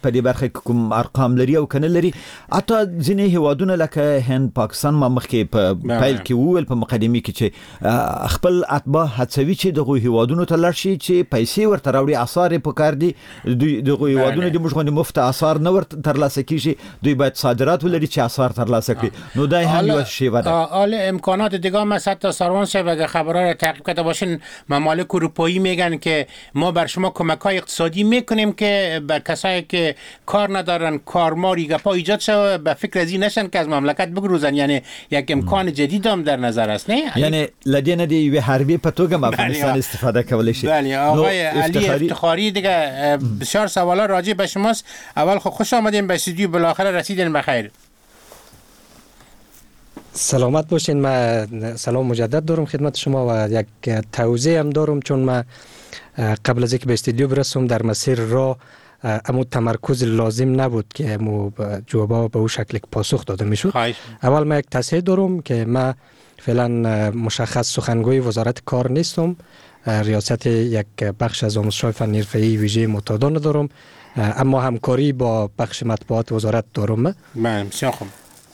G: په دې برخه کې کوم ارقام لري او کنه لري. حتی ځینې هیوادونه لکه هند، پاکستان ما مخکې په پیل کې وویل په مقدمه کې چې خپل اتباع هڅوي چې دغه هیوادونو ته لاړ شي چې پیسې ورته راوړي، آثار په کار دي. دغه هیوادونه د موږ غوښنه مفت آثار نه ورته ترلاسه کیږي، دوی باید صادرات ولري چې آثار ترلاسه کړي. نو دا هم یو شیوه ده.
H: حالا امکانات دیگه هم هست. تا سروان صاحب اگه خبرها رو تعقیب کرده باشین، ممالک اروپایی میگن که ما بر شما کمک‌های اقتصادی میکنیم که به کسایی که کار ندارن کارماری گپا ایجاد شه، به فکر از این نشن که از مملکت بگروزن. یعنی یک امکان جدید هم در نظر است. نه
G: یعنی لدینا دی و حربی په توګه افغانستان استفاده کولی شي.
H: بله آقای علی افتخاری دیگه بسیار سوالا راجع به شماست. اول خو خوش آمدین به استودیو، بالاخره رسیدین بخیر.
O: سلامت باشین. من سلام مجدد دارم خدمت شما و یک توضیح هم دارم، چون من قبل از اینکه به استودیو برسم در مسیر راه امو تمرکز لازم نبود که امو جوابا به اون شکل پاسخ داده میشد. اول من یک تصحیح دارم که من فعلا مشخص سخنگوی وزارت کار نیستم، ریاست یک بخش از آموزش‌های فنی حرفه‌ای ویژه معتادا ندارم، اما همکاری با بخش مطبوعات وزارت دارم.
H: من بسیار خوب.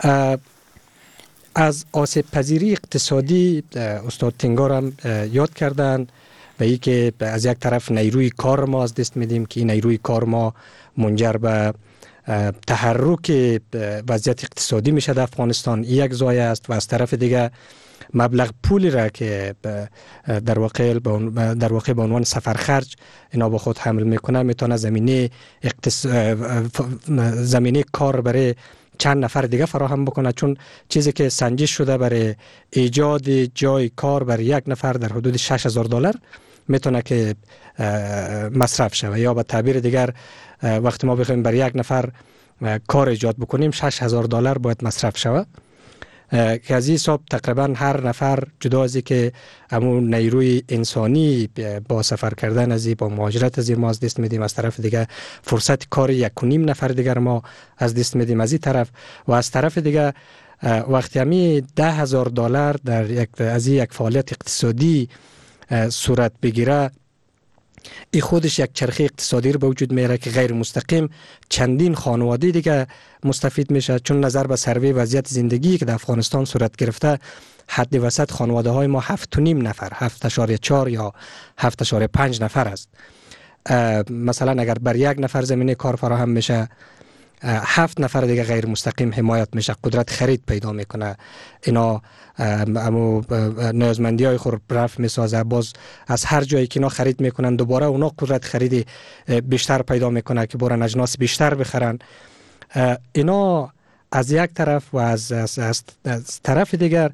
O: از آسیب پذیری اقتصادی استاد تنگار هم یاد کردن و ای که از یک طرف نیروی کار ما از دست میدیم که این نیروی کار ما منجر به تحرک وضعیت اقتصادی میشه در افغانستان، یک زایه است. و از طرف دیگه مبلغ پولی را که در واقع در واقع به عنوان سفرخرج اینا با خود حمل میکنه میتونه زمینه اقتص... زمینه کار برای چند نفر دیگه فراهم بکنه، چون چیزی که سنجش شده برای ایجاد جای کار برای یک نفر در حدود شش هزار دلار میتونه که مصرف شود. یا به تعبیر دیگر وقتی ما بخوایم برای یک نفر کار ایجاد بکنیم شش هزار دلار باید مصرف شود، که از این حساب تقریبا هر نفر جدا از که همون نیروی انسانی با سفر کردن از با مهاجرت از ما از دست میدیم، از طرف دیگه فرصت کار یک و نیم نفر دیگر ما از دست میدیم از این طرف، و از طرف دیگه وقتی همی ده هزار دلار در یک از یک فعالیت اقتصادی صورت بگیره، این خودش یک چرخه اقتصادی رو به وجود میاره که غیر مستقیم چندین خانواده دیگه مستفید میشه، چون نظر به سروی وضعیت زندگی که در افغانستان صورت گرفته حد وسط خانواده های ما هفت و نیم نفر، هفت اشاریه چهار یا هفت اشاریه پنج نفر است. مثلا اگر بر یک نفر زمینه کار فراهم میشه، هفت نفر دیگه غیر مستقیم حمایت میشه، قدرت خرید پیدا میکنه، اینا امو نیازمندی های خود رفع میسازه، باز از هر جایی که اینا خرید میکنن دوباره اونا قدرت خرید بیشتر پیدا میکنه که برن اجناس بیشتر بخرن. اینا از یک طرف و از, از, از, از طرف دیگر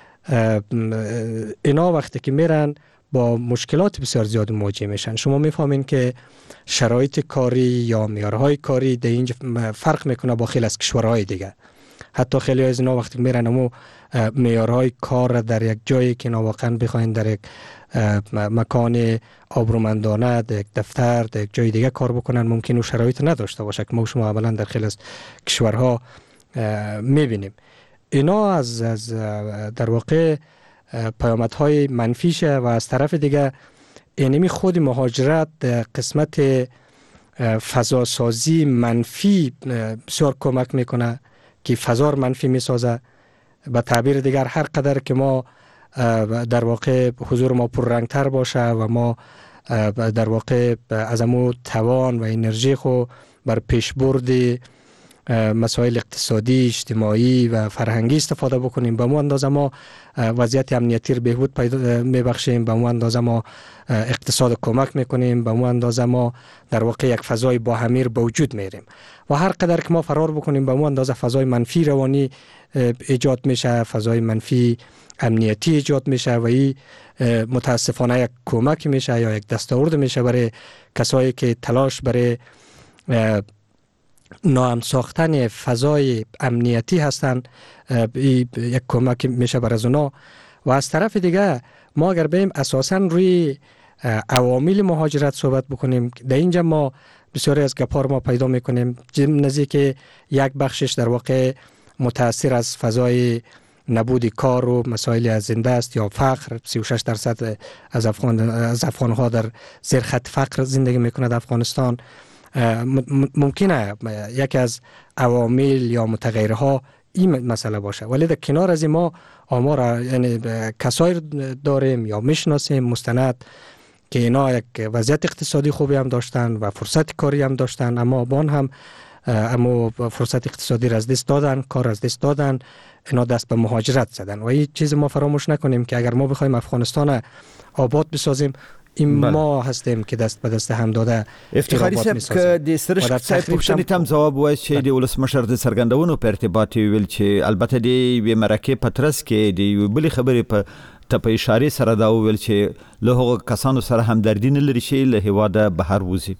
O: اینا وقتی که میرن با مشکلات بسیار زیاد مواجه میشن. شما میفهمین که شرایط کاری یا معیارهای کاری در اینجا فرق میکنه با خیلی از کشورهای دیگه. حتی خیلی از اینا وقتی میرن امو معیارهای کار در یک جایی که واقعا بخواین در یک مکان آبرومندانه، در یک دفتر، در یک جای دیگه کار بکنن، ممکن اون شرایط نداشته باشه که ما شما عملا در خیلی از کشورها میبینیم. اینا از, از در واقع پیامدهای منفیشه. و از طرف دیگه اینمی خود مهاجرت قسمت فضا سازی منفی بسیار کمک میکنه که فضا منفی میسازه. به تعبیر دیگر هر قدر که ما در واقع حضور ما پررنگتر باشه و ما در واقع از امو توان و انرژی خو بر پیشبرد مسائل اقتصادی، اجتماعی و فرهنگی استفاده بکنیم، به مو اندازه ما وضعیت امنیتی رو بهبود پیدا میبخشیم، به مو اندازه ما اقتصاد کمک میکنیم، به مو اندازه ما در واقع یک فضای باهمی به وجود میاریم. و هر قدر که ما فرار بکنیم به مو اندازه فضای منفی روانی ایجاد میشه، فضای منفی امنیتی ایجاد میشه و این متاسفانه یک کمک میشه یا یک دستاورد میشه برای کسایی که تلاش برای ناامن ساختن فضای امنیتی هستند. یک کمک میشه بر از اونا. و از طرف دیگه ما اگر بیم اساسا روی عوامل مهاجرت صحبت بکنیم، در اینجا ما بسیاری از گپار ما پیدا میکنیم نزدیک یک بخشش در واقع متاثر از فضای نبود کار و مسائل از زنده است یا فقر. سی و شش درصد از افغان از افغان‌ها در زیر خط فقر زندگی میکنند در افغانستان. ممکنه یکی از عوامل یا متغیرها این مسئله باشه، ولی در کنار از ما آمار یعنی کسایی داریم یا میشناسیم مستند که اینا یک وضعیت اقتصادی خوبی هم داشتن و فرصت کاری هم داشتن، اما بان هم اما فرصت اقتصادی را از دست دادن، کار از دست دادن، اینا دست به مهاجرت زدن. و این چیز ما فراموش نکنیم که اگر ما بخوایم افغانستان آباد بسازیم، این بله. ما هستیم که دست به دست هم داده
G: افتخاری صاحب که د سرش صاحب پوښتنې تم جواب وایي چې د ولسمشر د څرګندونو په ارتباط ویل چې البته د یوې مرکې په ترڅ کې د یوې بلې خبرې په ته په اشارې سره دا وویل چې له هغو کسانو سره همدردي نه لري چې له هېواده بهر وځي.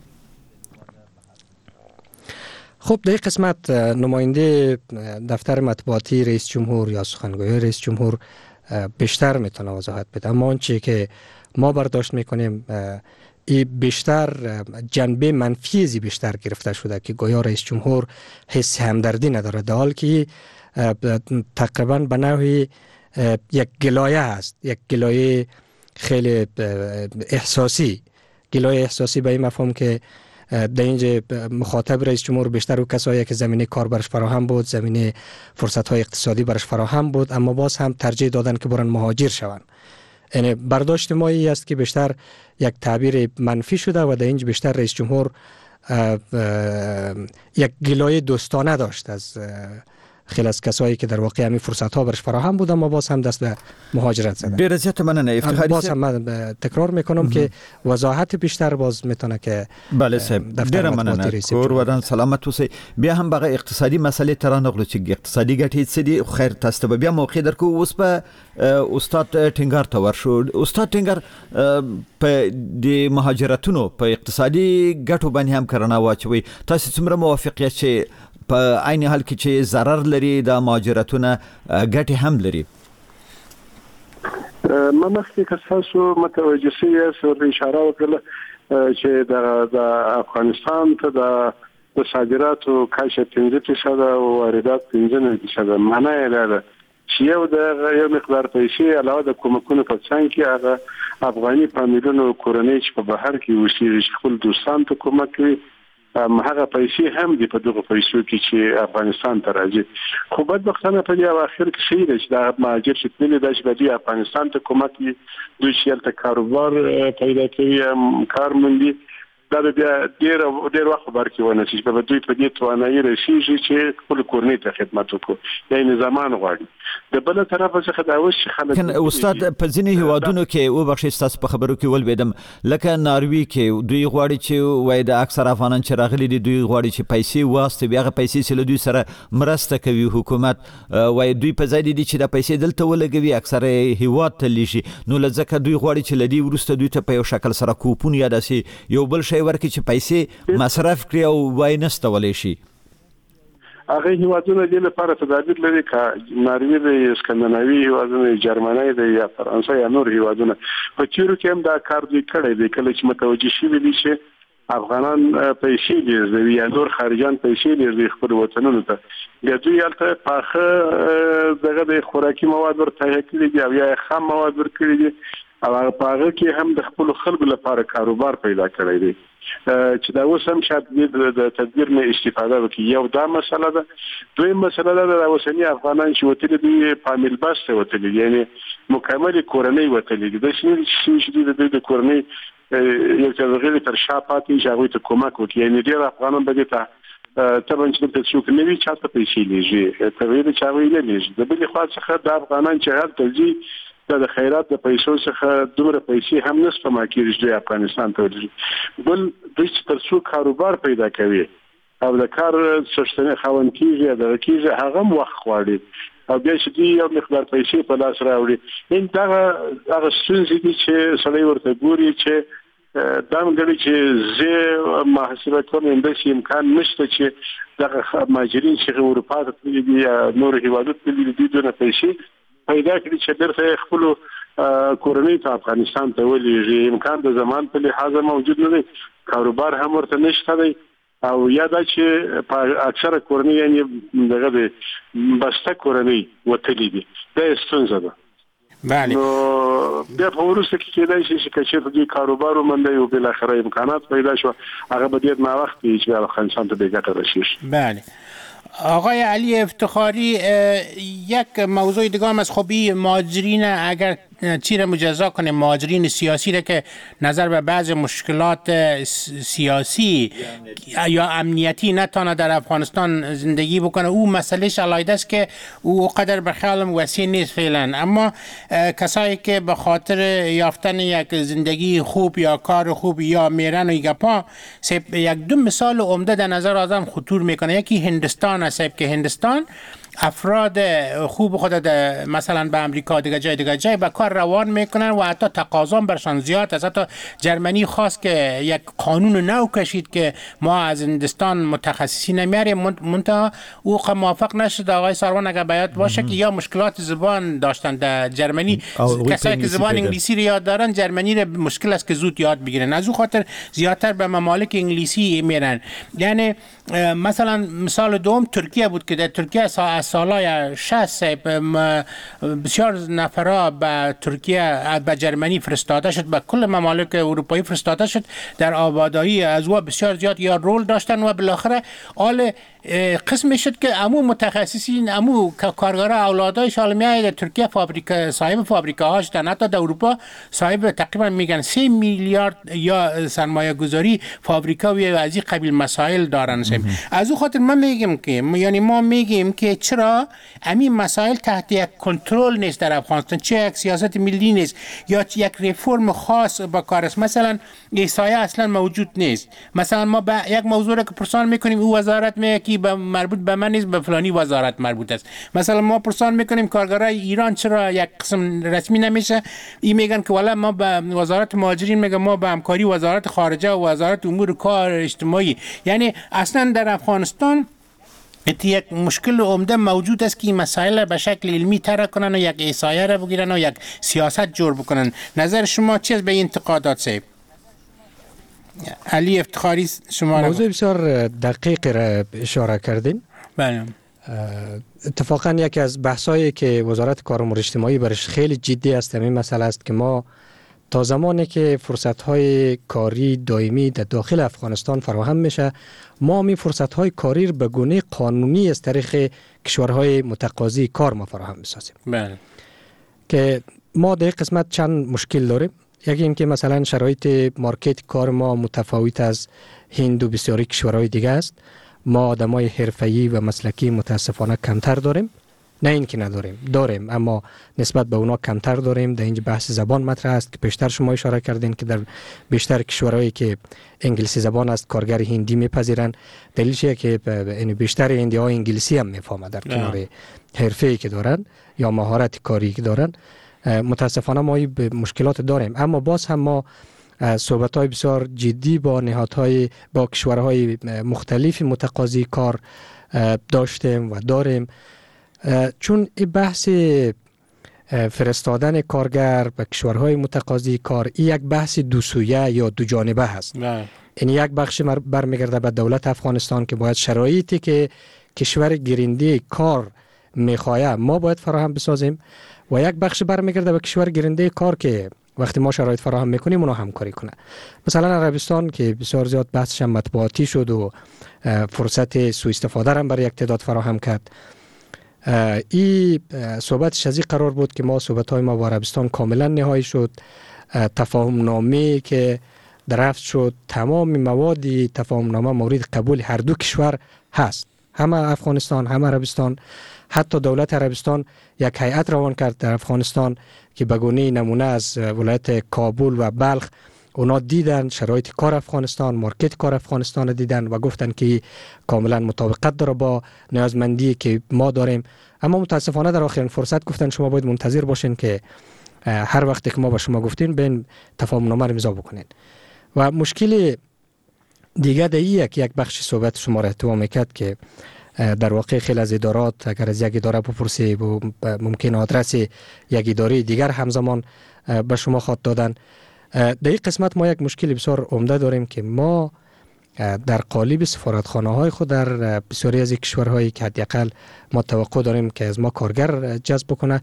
O: خب در قسمت نماینده دفتر مطبوعاتی رئیس جمهور یا سخنگوی رئیس جمهور بیشتر میتونه وضاحت بده، اما آنچه که ما برداشت میکنیم این بیشتر جنبه منفی زی بیشتر گرفته شده که گویا رئیس جمهور حس همدردی نداره، در حالی که تقریبا به نوعی یک گلایه هست، یک گلایه خیلی احساسی، گلایه احساسی به این مفهوم که در اینجا مخاطب رئیس جمهور بیشتر او کسایی که زمینه کار برش فراهم بود، زمینه فرصت های اقتصادی برش فراهم بود، اما باز هم ترجیح دادن که برن مهاجر شوند. یعنی برداشت ما این است که بیشتر یک تعبیر منفی شده و در اینجا بیشتر رئیس جمهور اه اه یک گلایه دوستانه داشت از خیلی از کسایی که در واقع همین فرصت ها برش فراهم بود، اما باز هم دست به مهاجرت زدن.
G: ډیر زیات مننه افتخاری
O: باز هم من تکرار میکنم که وضاحت بیشتر باز میتونه که
G: بله صاحب ډیر مننه کور ودان سلامت اوسئ. بیا هم بغه اقتصادي مسلې تر نغلو چې اقتصادي ګټې څه دي، خیر تاسو به بیا موقع درکو. اوس په استاد ټینګار ته ورشو. استاد ټینګار په د مهاجرتونو په اقتصادي ګټو باندې هم کرنا واچوي، تاسو څومره موافق یاست چې په عین حال کې چې ضرر لري د مهاجرتونه ګټې هم لري؟
I: ما مخکې که تاسو متوجه یاست ورته اشاره وکړه چې د افغانستان ته د صادراتو کاشه پنځه فیصد او واردات پنځه نهه فیصد. معنی یې دا ده چې یو د یو مقدار پیسې علاوه د کومکونو په څنګ کې هغه افغاني فامیلونو کورنۍ چې په بهر کې اوسېږي خپل دوستان ته کومک کوي، هغه پیسې هم دي په دغه پیسو کې چې افغانستان ته راځي. خو بدبختانه په دې اواخر کې شي چې د مهاجر چې تللی دا چې د افغانستان ته کومک کوي، دوی چې هلته کاروبار پیدا کوي، کار موندي، دا بیا ډېر ډېر وخت برکې ونه شي چې دوی په دې توانایي رسېږي چې خپل کورنۍ ته خدمت وکړي، یعنې زمان غواړي. د بل طرف څخه دا اوس خلک
G: استاد په ځینې هیوادونو کې وبخښئ ستاسو په خبرو کې ولوېدم، لکه ناروی کې دوی غواړي چې وایي د اکثر افغانان چې راغلي دي دوی غواړي چې پیسې واستوي، هغه پیسې چې له دوی سره مرسته کوي حکومت، وایي دوی په ځای دي چې دا پیسې دلته ولګوي اکثر هیواد ته لیږي، نو له ځکه دوی غواړي چې له دې وروسته دوی ته په یو شکل سره کوپون یا داسې یو بل شی ورکړي چې پیسې مصرف کړي او وایي نستولی شي.
I: هغه هیوادونه دې لپاره تدابیر لري که ناروی دی، اسکندناوي هیوادونه، جرمني دی یا فرانسه یا نور هیوادونه. په چیرو کې هم دا کار دوی کړی دی، کله چې متوجه شوي دي چې افغانان پیسې لیږدوي یا نور خارجان پیسې لیږدوي خپل وطنونو ته، بیا دوی هلته پاخه دغه د خوراکي مواد ورته کړي دي او یا خام مواد ورکړي دي او په هغه کې هم د خپلو خلکو لپاره کاروبار پیدا کړی دی چې دا اوس هم شاید د تدبیر نه استفاده وکړي. یو دا مسله ده. دویم مسله ده د اوسني افغانان چې وتلي دوی فامیل بس ته وتلي، یعنی مکمل کورنۍ وتلي دي. د شنو چې د د کورنۍ یو څه غیر تر شا پاتې چې هغوی ته کومک وکړي، یعنی ډېر افغانان به دې ته طبعا چې دلته څوک نه وي چاته پیسې لیږي، تغیر چې هغوی نه لیږي. د بلې خوا څخه د افغانان چې هلته ځي دا د خیرات د پیسو څخه دومره پیسې هم نسپه ما کېږي چې دوی افغانستان ته ورځي. بل دوی چې تر څو کاروبار پیدا کوي او د کار سرچینې خاوند کېږي یا دغه کېږي، هغه هم وخت غواړي او بیا چې دوی یو مقدار پیسې په لاس راوړي. این دغه هغه ستونزې دي چې سړی ورته ګوري چې دا مګړي چې زه محاسبه کوم همداسې امکان نشته چې دغه مهاجرین چې اروپا ته تللي دي یا نورو هېوادونو ته تللي دي دونه پیسې پیدا کړي چې بیرته خپلو کورنۍ ته افغانستان ته ولېږي. امکان د زمان په لحاظه موجود نه دی، کاروبار هم ورته نشته دی او یا دا چې په اکثره کورنۍ یعنې دغه د بسته کورنۍ وتلي دي. دا یې ستونزه ده.
H: بله.
I: بیا په ورسته کې کېدای شي چې چې په دې کاروبار ومنډي او بل اخره امکانات پیدا شو هغه به ډیر ما وخت چې افغانستان ته به ګټه رسیږي.
H: بله. آقای علی افتخاری، یک موضوع دیگه هم از خوبی مهاجرین، اگر چی را مجزا کنه مهاجرین سیاسی را که نظر به بعض مشکلات سیاسی یا امنیتی نتانه در افغانستان زندگی بکنه، او مسئلهش علیده است که او قدر به خیالم وسیع نیست فعلا. اما کسایی که به خاطر یافتن یک زندگی خوب یا کار خوب یا میرن و گپا، یک دو مثال عمده در نظر آدم خطور میکنه. یکی هندستان است که هندستان افراد خوب خود مثلا به امریکا دیگه جای دیگه جای به کار روان میکنن و حتی تقاضا برشان زیاد است. حتی جرمنی خواست که یک قانون نو کشید که ما از هندستان متخصصی نمیاریم، منتها او موافق نشد. آقای سروان اگر بیاد باشه که یا مشکلات زبان داشتن در جرمنی، کسایی که زبان انگلیسی رو یاد دارن جرمنی رو مشکل است که زود یاد بگیرن، از او خاطر زیادتر به ممالک انگلیسی میرن. یعنی مثلا مثال دوم ترکیه بود که در ترکیه سالای شصت بسیار نفرا به ترکیه به جرمنی فرستاده شد، به کل ممالک اروپایی فرستاده شد در آبادانی. از او بسیار زیاد یا رول داشتن و بالاخره آل قسم شد که امو متخصصین امو کارگرا اولادای شالمیای در ترکیه فابریکا صاحب فابریکا هاش در حتی در اروپا صاحب تقریبا میگن سه میلیارد یا سرمایه گذاری فابریکا و از این قبیل مسائل دارن. از او خاطر من میگم که یعنی ما میگیم که چرا همین مسائل تحت یک کنترل نیست در افغانستان، چه یک سیاست ملی نیست یا یک رفرم خاص با کار است. مثلا ایسایه اصلا موجود نیست. مثلا ما به یک موضوع را که پرسان میکنیم او وزارت میگه که به مربوط به من نیست، به فلانی وزارت مربوط است. مثلا ما پرسان میکنیم کارگرای ایران چرا یک قسم رسمی نمیشه، این میگن که والا ما به وزارت مهاجرین میگه ما به همکاری وزارت خارجه و وزارت امور کار اجتماعی. یعنی اصلا در افغانستان یک مشکل عمده موجود است که این مسائل به شکل علمی طرح کنن و یک احصایه را بگیرن و یک سیاست جور بکنن. نظر شما چیز به این انتقادات صاحب؟ علی افتخاری شما
O: موضوع بسیار دقیق را اشاره کردین.
H: بله.
O: اتفاقا یکی از بحثایی که وزارت کار و امور اجتماعی برش خیلی جدی است همین مسئله است که ما تا زمانی که فرصت‌های کاری دائمی در داخل افغانستان فراهم میشه، ما می فرصت‌های کاری به گونه قانونی از طریق کشورهای متقاضی کار ما فراهم می‌سازیم.
H: بله.
O: که ما در قسمت چند مشکل داریم. یکی این که مثلا شرایط مارکت کار ما متفاوت از هند و بسیاری کشورهای دیگه است. ما آدمای حرفه‌ای و مسلکی متاسفانه کمتر داریم. نه این که نداریم، داریم، اما نسبت به اونا کمتر داریم. در اینجا بحث زبان مطرح است که بیشتر شما اشاره کردین که در بیشتر کشورهایی که انگلیسی زبان است کارگر هندی میپذیرن. دلیلش اینه که یعنی بیشتر هندی‌ها انگلیسی هم میفهمن در کنار حرفه‌ای که دارن یا مهارت کاری که دارن. متاسفانه ما این مشکلات داریم، اما باز هم ما صحبت‌های بسیار جدی با نهادهای با کشورهای مختلف متقاضی کار داشتیم و داریم، چون این بحث فرستادن کارگر به کشورهای متقاضی کار این یک بحث دو سویه یا دو جانبه هست. این یک بخش برمیگرده به دولت افغانستان که باید شرایطی که کشور گیرنده کار میخواه ما باید فراهم بسازیم و یک بخش برمیگرده به کشور گیرنده کار که وقتی ما شرایط فراهم میکنیم اونا همکاری کنه. مثلا عربستان که بسیار زیاد بحثش مطبوعاتی شد و فرصت سوء استفاده هم برای یک تعداد فراهم کرد. این صحبتش از این قرار بود که ما صحبت‌های ما با عربستان کاملا نهایی شد. تفاهم نامه که درافت شد، تمام مواد تفاهم نامه مورد قبول هر دو کشور هست، همه افغانستان همه عربستان. حتی دولت عربستان یک هیئت روان کرد در افغانستان که به گونه نمونه از ولایت کابل و بلخ اونا دیدن شرایط کار افغانستان، مارکت کار افغانستان دیدن و گفتن که کاملا مطابقت داره با نیازمندی که ما داریم. اما متاسفانه در آخرین فرصت گفتن شما باید منتظر باشین که هر وقتی که ما به شما گفتین بین تفاهم نامه رو امضا بکنین. و مشکل دیگه دیگه که یک بخش صحبت شما را احتوا میکرد که در واقع خیلی از ادارات اگر از یک اداره بپرسی ممکن آدرس یک اداره دیگر همزمان به شما خواهد دادن. در این قسمت ما یک مشکل بسیار عمده داریم که ما در قالب سفارتخانه های خود در بسیاری از کشورهایی که حداقل ما توقع داریم که از ما کارگر جذب کنه،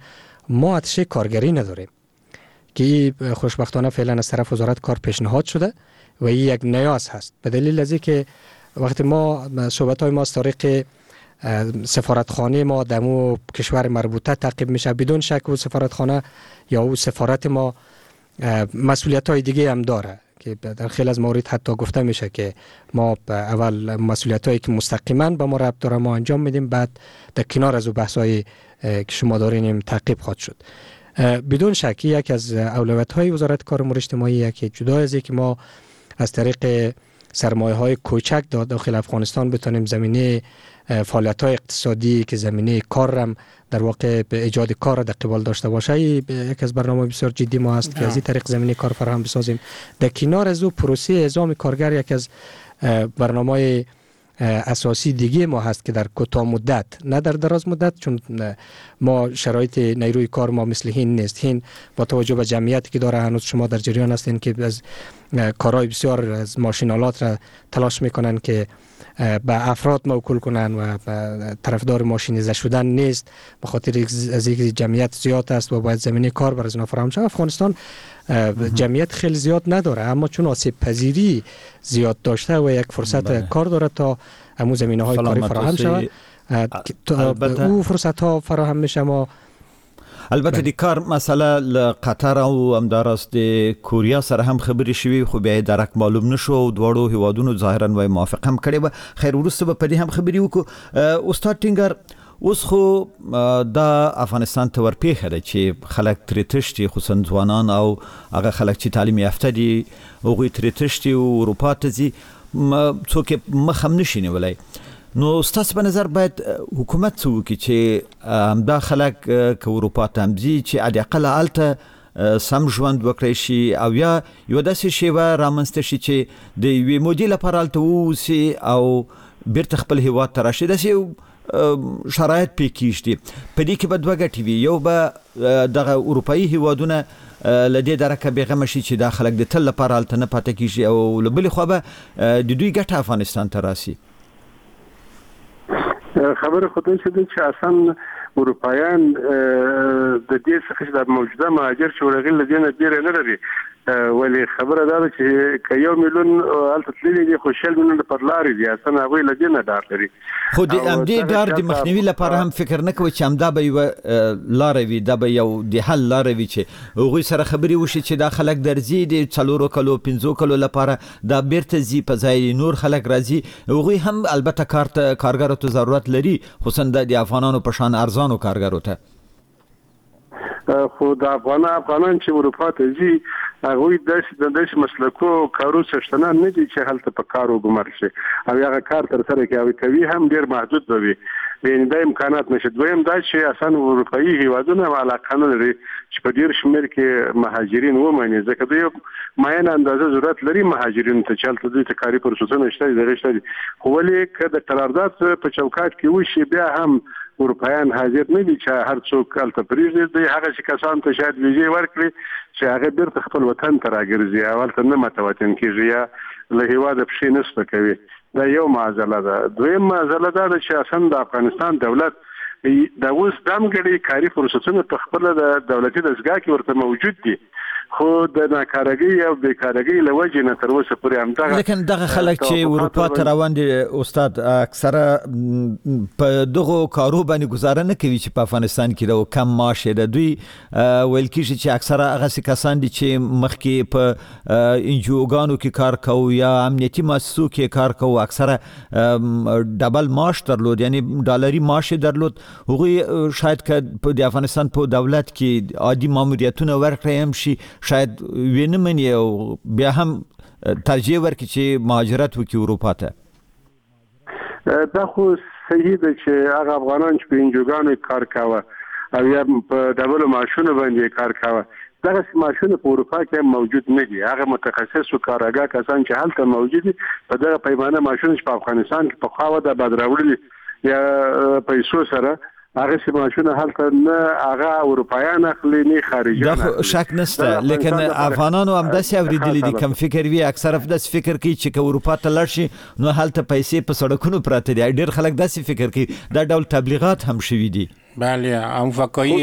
O: ما اتشه کارگری نداریم که خوشبختانه فعلا از طرف وزارت کار پیشنهاد شده و این یک نیاز هست. به دلیل از اینکه وقتی ما صحبت های ما از طریق سفارتخانه ما دمو کشور مربوطه تعقیب میشه، بدون شک و سفارتخانه یا او سفارت ما مسئولیت های دیگه هم داره که در خیلی از موارد حتی گفته میشه که ما اول مسئولیت هایی که مستقیما به ما ربط داره ما انجام میدیم، بعد در کنار از او بحث های که شما دارین تعقیب خواهد شد. بدون شک یک از اولویت های وزارت کار امور اجتماعی که جدا از اینکه ما از طریق سرمایه های کوچک داخل افغانستان بتونیم زمینه فعالیت های اقتصادی که زمینه کار هم در واقع به ایجاد کار در قبال داشته باشه، یک از برنامه بسیار جدی ما هست که از این طریق زمینه کار فراهم بسازیم. در کنار از او پروسه اعزام کارگر یک از برنامه اساسی دیگه ما هست که در کوتاه مدت نه در دراز مدت، چون ما شرایط نیروی کار ما مثل این نیست. این با توجه به جمعیتی که داره هنوز شما در جریان هستین که از کارهای بسیار از ماشینالات را تلاش میکنن که به افراد موکول کنن و طرفدار ماشینیزه شدن نیست، به خاطر از اینکه جمعیت زیاد است و باید زمینه کار برای اونا فراهم شود. افغانستان جمعیت خیلی زیاد نداره، اما چون آسیب پذیری زیاد داشته و یک فرصت بله. کار داره تا همون زمینه های کاری فراهم شود، او فرصت ها فراهم میشه. ما
G: البته د کار مسله ل قطر او همدارست د کوریا سره هم خبرې شوي، خو بیا درک معلوم نشو او دواړو هیوادونو ظاهرا وای موافق هم کړي و. خیر وروسته به پدې هم خبرې وکړو. استاد ټینګر، اوس خو د افغانستان ته ورپېښه ده چې خلک ترې تښتي، خصوصا ځوانان او هغه خلک چې تعلیم یافته دي هغوی ترې تښتي او اروپا ته ځي، څوک مخ هم نشي نیولی. نو ستاسو په نظر باید حکومت څه وکړي چې همدا خلک که اروپا ته هم ځي چې حداقل هلته سم ژوند وکړی شي او یا یوه داسې شیوه رامنځته شي چې د یوې مودې لپاره هلته واوسي او بیرته خپل هیواد ته راشي. داسې شرایط پې کېږدي. په دې کې به دوه ګټې وي، یو به دغه اروپایي هیوادونه له دې درکه بېغمه شي چې دا خلک د تل لپاره هلته نه پاتې کېږي، او له بلې خوا به د دوی ګټه افغانستان ته راسي.
I: خبر خودم شده چې اصلا اروپایان د دې څخه چې د موجوده مهاجر شورغل لدینه ډیر نه لري، ولی خبره دا ده چې که یو میلیون هلته تللي دي خو شل میلیونه پر لارې دي، اصلا هغوی له دې نه ډار لري.
G: خو د همدې ډار د مخنیوي لپاره هم فکر نه کوي چې همدا به یوه لاره وي، دا به یو د حل لاره وي چې هغوی سره خبرې وشي چې دا خلک درځي د څلورو کلو پنځو کلو لپاره دا بیرته ځي، په ځای نور خلک راځي. هغوی هم البته کار ته کارګرو ته ضرورت لري، خصوصا د افغانانو په شان ارزانو کارګرو ته.
I: خو د افغان افغانان چې اروپا ته ځي هغوی داسې د داسې مسلکو کارو څښتنان نه دي چې هلته په کار وګمار شي او هغه کار ترسره کوي او کوي هم ډېر محدود به وي، یعنې دا امکانات نشي. دویم دا چې اصلا اروپایي هیوادونه علاقه نه لري چې په ډېر شمېر کې مهاجرین ومني، ځکه دوی معینه اندازه ضرورت لري مهاجرینو ته چې هلته دوی ته کاري فرصتونه شته دي، دغه شته دي. خو ولې که د قرارداد په چوکاټ کې وشي بیا هم اروپایان حاضر نه دي چې هر څوک هلته پرېږدي. دوی هغسې کسانو ته شاید ویزې ورکړي چې هغه بیرته خپل وطن ته راګرځي او هلته نه متوطن کېږي یا له هېواده پښې نه سپه کوي. دا یو معضله ده. دویم معضله دا ده چې اصلا د افغانستان دولت دا اوس ځانګړي کاري فرصتونه په خپله د دولتي دستګاه کې ورته موجود دي، خو د ناکارګۍ او بېکارګۍ له وجې نه تر اوسه پورې همدغه
G: لیکن دغه خلک چې اروپا ته روان دي استاد اکثره په دغو کارو باندې ګزاره نه کوي چې په افغانستان کې د کم معاش یې د دوی ویل کېږي چې اکثره هغسې کسان دي چې مخکې په انجیوګانو کې کار کوو یا امنیتي مؤسسو کې کار کوو، اکثره ډبل معاش درلود، یعنی ډالري معاش یې درلود. هغوی شاید که د افغانستان په دولت کې عادي ماموریتونه ورکړی هم شي شاید وینه مني او بیا هم ترجیح ورکړي چې مهاجرت وکړي اروپا ته.
I: دا خو صحیح ده چې هغه افغانان چې په انجوګانو کار کوه او یا په ډبلو معاشونو باندې کار کوه، دغسې معاشونه په اروپا کې هم موجود نه دي. هغه متخصص و کارآګاه کسان چې هلته موجود دي په دغه پیمانه معاشونه چې په افغانستان کې پخوا وه د باد راوړلي یا پیسو سره هغه چې معاشونه هلته نه هغه اروپایان اخلي نه خارجیان.
G: دا شک نشته، لیکن افغانانو هم داسې اورېدلي دي کم فکر وي اکثره داسې فکر کوي چې که اروپا ته لاړ شي نو هلته پیسې په سړکونو پراته دي. ډېر خلک داسې فکر کوي. دا ډول تبلیغات هم شوي دي.
H: بله، هم فکایي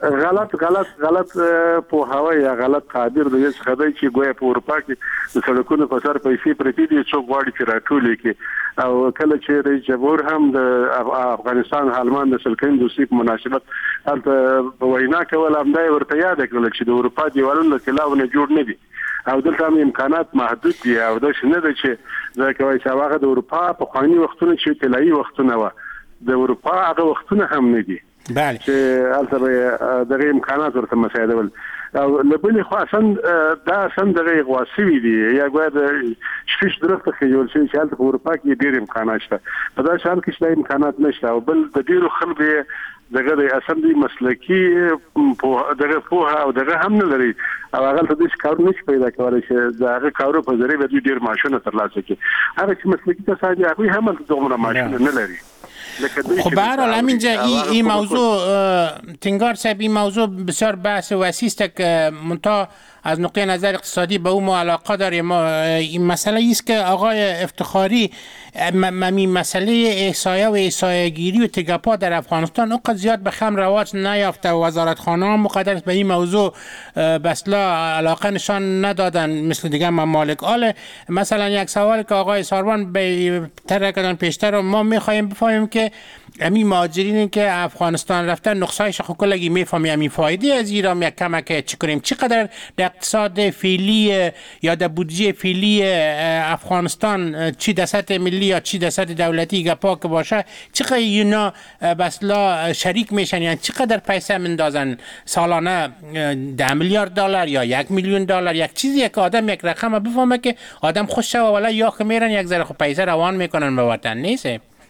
I: غلط غلط غلط پوهاوی یا غلط تعبیر د یو څه دی چې ګویا په اروپا کې د سړکونو په سر پیسې پرتې دي څوک غواړي چې راټولې کې او کله چې رئیس جمهور هم د افغانستان حالمان د سلکین دوسي په مناسبت هلته وینا کول هم دا ورته یاد کړل چې د اروپا دیوالونه کلاونه جوړ نه دي او دلته هم امکانات محدود دي او دا شنه ده چې دا کوي چې هغه د اروپا په خواني وختونو چې طلایي وختونه و د اروپا هغه وختونه هم نه دي
H: بله
I: چې البته دغه امکانات ورته مساعدول او لبلې خو اصلا دا اصلا دغه غواسوي دي یا ګویا د شپږ درخته کې جوړ شوی چې په اروپا کې ډېر امکانات شته په دا شان کې چې امکانات نشته او بل د ډېرو خلکو دغه د اصل دی مسلکی په دغه په او دغه هم نه لري او هغه ته د کار نشي پیدا کولای چې دغه کارو په ذریعہ د ډېر ماشونه ترلاسه کړي هغه چې مسلکی ته ساده هغه هم د دومره ماشونه نه لري.
H: خب به هر حال همینجا این ای موضوع تنگار صاحب این موضوع بسیار بحث وسیع است که منتها از نقطه نظر اقتصادی به او ما علاقه داریم. ما این مسئله است که آقای افتخاری ممی مسئله احصایه و احصایه گیری و تگپا در افغانستان اونقدر زیاد به خم رواج نیافته و وزارتخانه هم مقدر به این موضوع بسلا علاقه نشان ندادن مثل دیگه ممالک. آله مثلا یک سوال که آقای ساروان به طرح کردن پیشتر ما میخوایم بفهمیم که امی مهاجرینی که افغانستان رفتن نقصایش خو کلگی میفهمیم امی فایده از ایران یک کمک چی کنیم چقدر در اقتصاد فعلی یا در بودجه فعلی افغانستان چی در سطح ملی یا چی در سطح دولتی گپا که باشه چقدر اینا بسلا شریک میشن یعنی چقدر پیسه مندازن سالانه ده میلیارد دلار یا یک میلیون دلار یک چیزی که آدم یک رقم بفهمه که آدم خوش شوه ولی یا که میرن یک ذره خو پیسه روان میکنن به وطن نیست.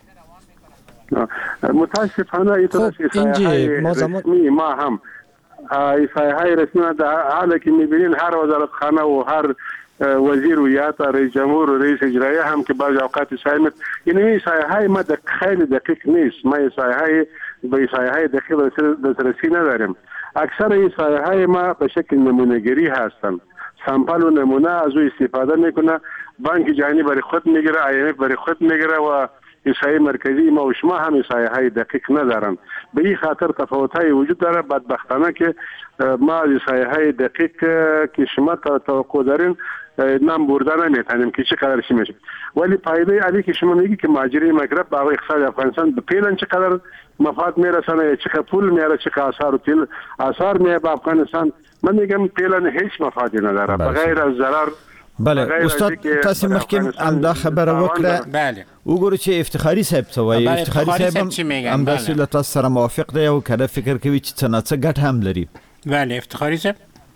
I: متاسفانه ایتراش ایسایه ما رسمی ما هم ایسایه های رسمی در حالی که میبینین هر وزارت خانه و هر وزیر و یا تا رئیس جمهور و رئیس اجرایه هم که بعض اوقات ایسایه یعنی ایسایه های ما خیلی دقیق نیست ما ایسایه های به ایسایه های دقیق دسترسی نداریم اکثر ایسایه های ما به شکل نمونهگیری هستن سامپل و نمونه از او استفاده میکنه بانک جهانی برای خود میگیره آی ام اف برای خود میگیره و ایسای مرکزی ما و شما هم ایسای های دقیق ندارن به این خاطر تفاوت های وجود داره بدبختانه که ما ایسای های دقیق که شما توقع دارین نام بردن نمیتونیم که چقدر چی میشه ولی پایده علی که شما میگی که مهاجرین مغرب با اقتصاد افغانستان به پیلن چقدر مفاد میرسونه چقدر پول میاره چقدر آثار و تیل آثار میاره به افغانستان من میگم پیلن هیچ مفادی نداره بغیر از ضرر.
G: بله استاد تاسو مخکې امدا خبره وکړه
H: بله
G: وګورئ چې افتخاری صاحب څه وایي افتخاری صاحب هم د سولت سره موافق دی او کله فکر کوي چې څه نه څه ګټ هم لري.
H: بله افتخاری صاحب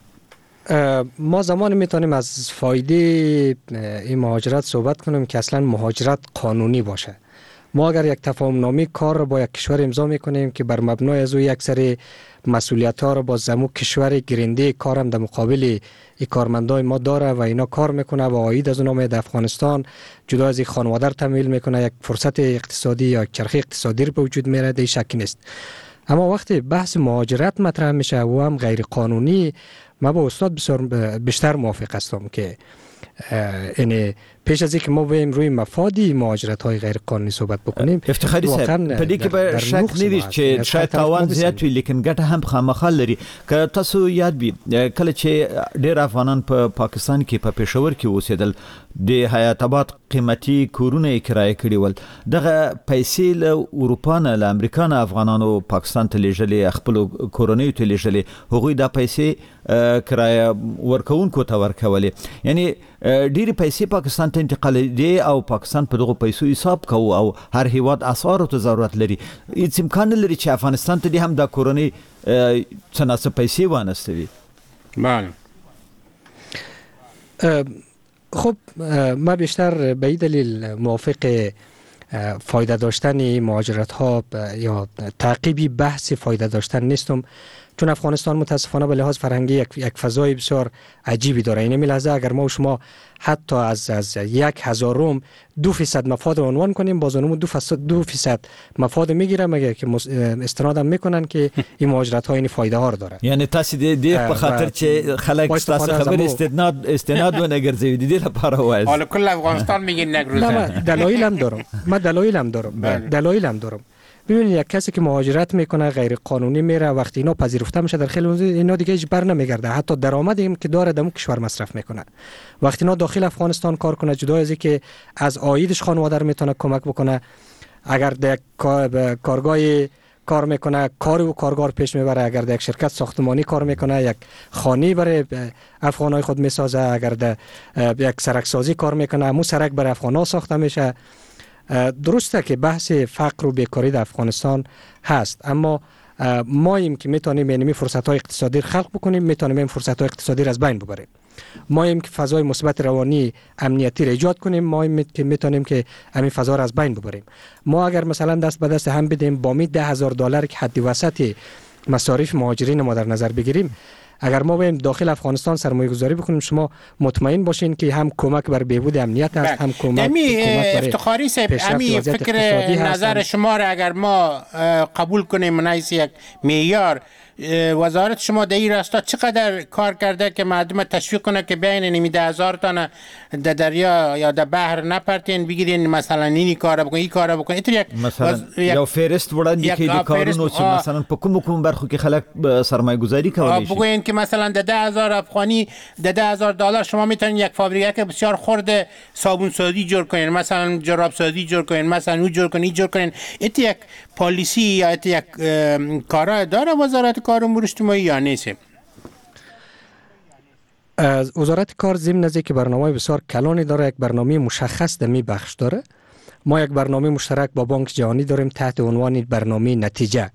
O: ما زمان میتونیم از فایده این مهاجرت صحبت کنیم که اصلا مهاجرت قانونی باشه. ما اگر یک تفاهم نامه کار را با یک کشور امضا میکنیم که بر مبنای از او یک سری مسئولیت ها را با زمو کشور گرنده کارم در مقابل ای کارمندای ما داره و اینا کار میکنه و عاید از اونها در افغانستان جدا از این خانواده تمویل میکنه یک فرصت اقتصادی یا چرخه اقتصادی به وجود میاره در شک نیست. اما وقتی بحث مهاجرت مطرح میشه و هم غیر قانونی ما با استاد بسیار بیشتر موافق هستم که یعنی پیش از اینکه ما بریم روی مفادی مهاجرت های غیر قانونی صحبت بکنیم
G: افتخاری صاحب په دې کې به شک نه چې شاید تاوان زیات وي لیکن ګټه هم خامخا لري که تاسو یاد بي کله چې ډېر افغانان په پاکستان کې په پېښور کې اوسېدل د حیات آباد قیمتي کورونه کرایه کړي ول دغه پیسې له اروپا نه له امریکا نه افغانانو پاکستان ته لیږلې خپل کورنۍ ته لیږلې هغوی دا پیسې کرایه ورکوونکو ته ورکولې یعنی ډېری پیسې پاکستان ته انتقال دي او پاکستان په دغه پیسو حساب کوي او هر هیواد اسعار ته ضرورت لري هیڅ امکان نه لري چې افغانستان ته هم دا کورنۍ څه نه څه پیسې وانستوي.
H: بله
O: خب ما بیشتر به این دلیل موافق فایده داشتن مهاجرت ها یا تعقیبی بحث فایده داشتن نیستم چون افغانستان متاسفانه به لحاظ فرهنگی یک, یک فضای بسیار عجیبی داره. این لحظه اگر ما و شما حتی از از یک هزارم دو فیصد مفاد عنوان کنیم باز اونمون دو فیصد دو فیصد مفاد میگیره مگر که استنادم میکنن که این مهاجرت ها این فایده ها رو داره.
G: یعنی تاسو دې په خاطر چې خلک تاسو خبر استناد استناد و نګرځوي دې لپاره وایي
H: حالا کل افغانستان میگین نګرځي.
O: دلایل هم دارم ما دلایل هم دارم دلایل هم دارم ببینید یک کسی که مهاجرت میکنه غیر قانونی میره، وقتی اینا پذیرفته میشه در خیلی اینا دیگه هیچ بر نمیگرده، حتی درآمدی که داره در کشور مصرف میکنه. وقتی اینا داخل افغانستان کار کنه، جدا از اینکه از عایدش خانواده رو میتونه کمک بکنه، اگر در کارگاه کار میکنه کار و کارگار پیش میبره، اگر در یک شرکت ساختمانی کار میکنه یک خانه برای افغانای خود میسازه، اگر در یک سرک سازی کار میکنه مو سرک برای افغانا ساخته میشه. درسته که بحث فقر و بیکاری در افغانستان هست، اما ما ایم که میتونیم یعنی فرصت های اقتصادی خلق بکنیم، میتونیم این فرصت های اقتصادی را از بین ببریم. ما ایم که فضای مثبت روانی امنیتی را ایجاد کنیم، ما ایم که میتونیم که همین فضا را از بین ببریم. ما اگر مثلا دست به دست هم بدیم با می ده هزار دلار که حد وسط مصارف مهاجرین ما در نظر بگیریم، اگر ما بریم داخل افغانستان سرمایه گذاری بکنیم، شما مطمئن باشین که هم کمک بر بهبود امنیت است، هم کمک
H: امی افتخاری صاحب، امی فکر نظر شما را اگر ما قبول کنیم منایس یک معیار، وزارت شما در این راستا چقدر کار کرده که مردم تشویق کنه که بیاین نمیده هزار تانه در دریا یا در بحر نپرتین، بگیرین مثلا اینی کارا بکن، این کارا بکن، اینطور یک
G: مثلا یا فهرست وړاندې کې د کارونو چې مثلا په کوم کوم برخو کې خلک سرمایه گذاری کولی شي.
H: بگوین که مثلا در ده هزار افغانی، در ده هزار دلار شما میتونین یک فابریکه که بسیار خرد صابون سازی جور کنین، مثلا جراب سازی جور کنین، مثلا اون جور کنین، این جور کنین. ایت یک پالیسی یا ایت یک کارا داره وزارت کار امور اجتماعی یا نیست؟
O: از وزارت کار ضمن از که برنامه بسیار کلانی داره، یک برنامه مشخص در می بخش داره. ما یک برنامه مشترک با بانک جهانی داریم تحت عنوان برنامه نتیجه.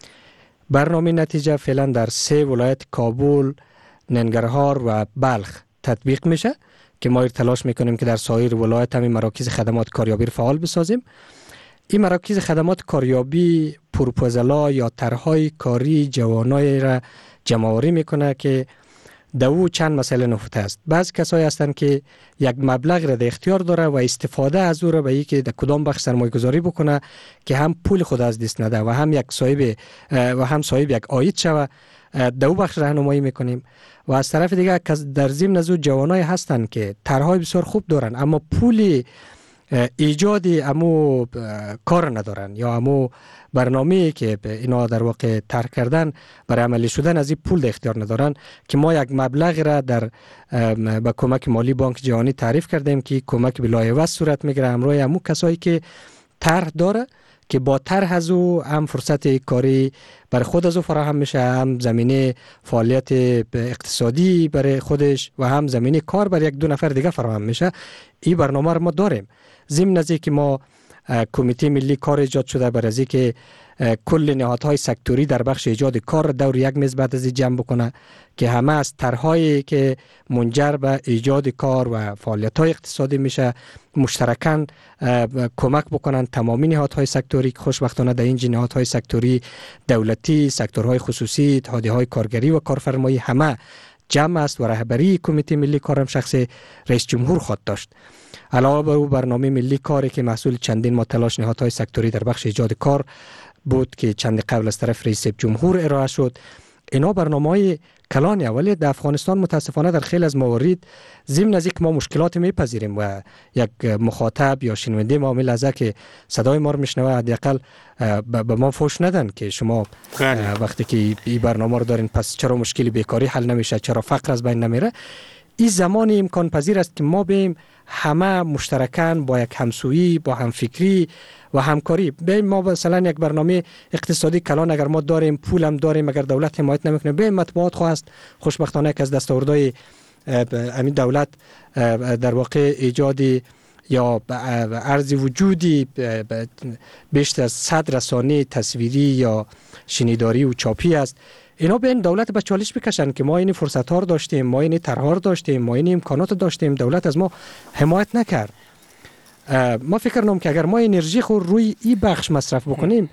O: برنامه نتیجه فعلا در سه ولایت کابل، ننگرهار و بلخ تطبیق میشه که ما تلاش میکنیم که در سایر ولایت هم مراکز خدمات کاریابی رو فعال بسازیم. این مراکز خدمات کاریابی پروپوزالا یا طرحهای کاری جوانای را جمع‌آوری میکنه که دو چند مسئله نهفته است. بعض کسایی هستند که یک مبلغ را در اختیار داره و استفاده از او را به اینکه در کدام بخش سرمایه گذاری بکنه که هم پول خود از دست نده و هم یک صاحب و هم صاحب یک عاید شوه، دو بخش راهنمایی میکنیم. و از طرف دیگه در ضمن از او جوانای هستند که طرحهای بسیار خوب دارن اما پول ایجادی امو کار ندارن یا امو برنامه‌ای که اینا در واقع طرح کردن برای عملی شدن از این پول در اختیار ندارن، که ما یک مبلغ را در با کمک مالی بانک جهانی تعریف کردیم که کمک بلایوز صورت میگیره همراه امو کسایی که طرح داره که با طرح از او هم فرصت کاری برای خود از او فراهم میشه، هم زمینه فعالیت اقتصادی برای خودش و هم زمینه کار برای یک دو نفر دیگه فراهم میشه. این برنامه رو ما داریم. ضمن از اینکه ما کمیته ملی کار ایجاد شده برای اینکه کل نهادهای سکتوری در بخش ایجاد کار دور یک میز بعد از جمع بکنه که همه از طرحهایی که منجر به ایجاد کار و فعالیت‌های اقتصادی میشه مشترکاً کمک بکنن تمامی نهادهای سکتوری که خوشبختانه در این نهادهای سکتوری دولتی، سکتورهای خصوصی، اتحادیه‌های کارگری و کارفرمایی همه جمع است و رهبری کمیته ملی کارم شخص رئیس جمهور خواهد داشت. علاوه بر او برنامه ملی کاری که محصول چندین ما تلاش نهادهای سکتوری در بخش ایجاد کار بود که چند قبل از طرف رئیس جمهور ارائه شد، اینا برنامه‌های کلانی ولی در افغانستان متاسفانه در خیلی از موارد ضمن از اینکه ما مشکلات میپذیریم و یک مخاطب یا شنونده معامل از که صدای ما رو میشنوه حداقل به ما فوش ندن که شما وقتی که این برنامه رو دارین پس چرا مشکل بیکاری حل نمیشه، چرا فقر از بین نمیره. این زمان امکان پذیر است که ما بیم همه مشترکاً با یک همسویی، با همفکری و همکاری بیم. ما مثلا یک برنامه اقتصادی کلان اگر ما داریم، پول هم داریم، اگر دولت حمایت نمیکنه بیم مطبوعات خواست خوشبختانه که از دستاوردهای امین دولت در واقع ایجادی یا عرض وجودی بیشتر از صد رسانه تصویری یا شنیداری و چاپی است. اینا به این دولت به چالش بکشن که ما این فرصت ها رو داشتیم، ما این طرح داشتیم، ما این امکانات داشتیم، دولت از ما حمایت نکرد. ما فکر کنم که اگر ما انرژی خود روی این بخش مصرف بکنیم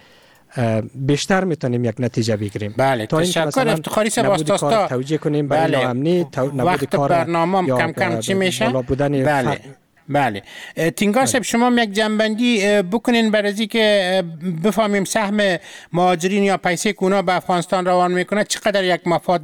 O: بیشتر میتونیم یک نتیجه بگیریم.
H: بله تشکر افتخاری صاحب استاد
O: توجیه کنیم برای
H: بله.
O: ناامنی
H: وقت کار برنامه کم کم چی میشه؟ بله بله تینگار صاحب شما یک جنبندی بکنین برای از که بفهمیم سهم مهاجرین یا پیسه که اونا به افغانستان روان میکنه چقدر یک مفاد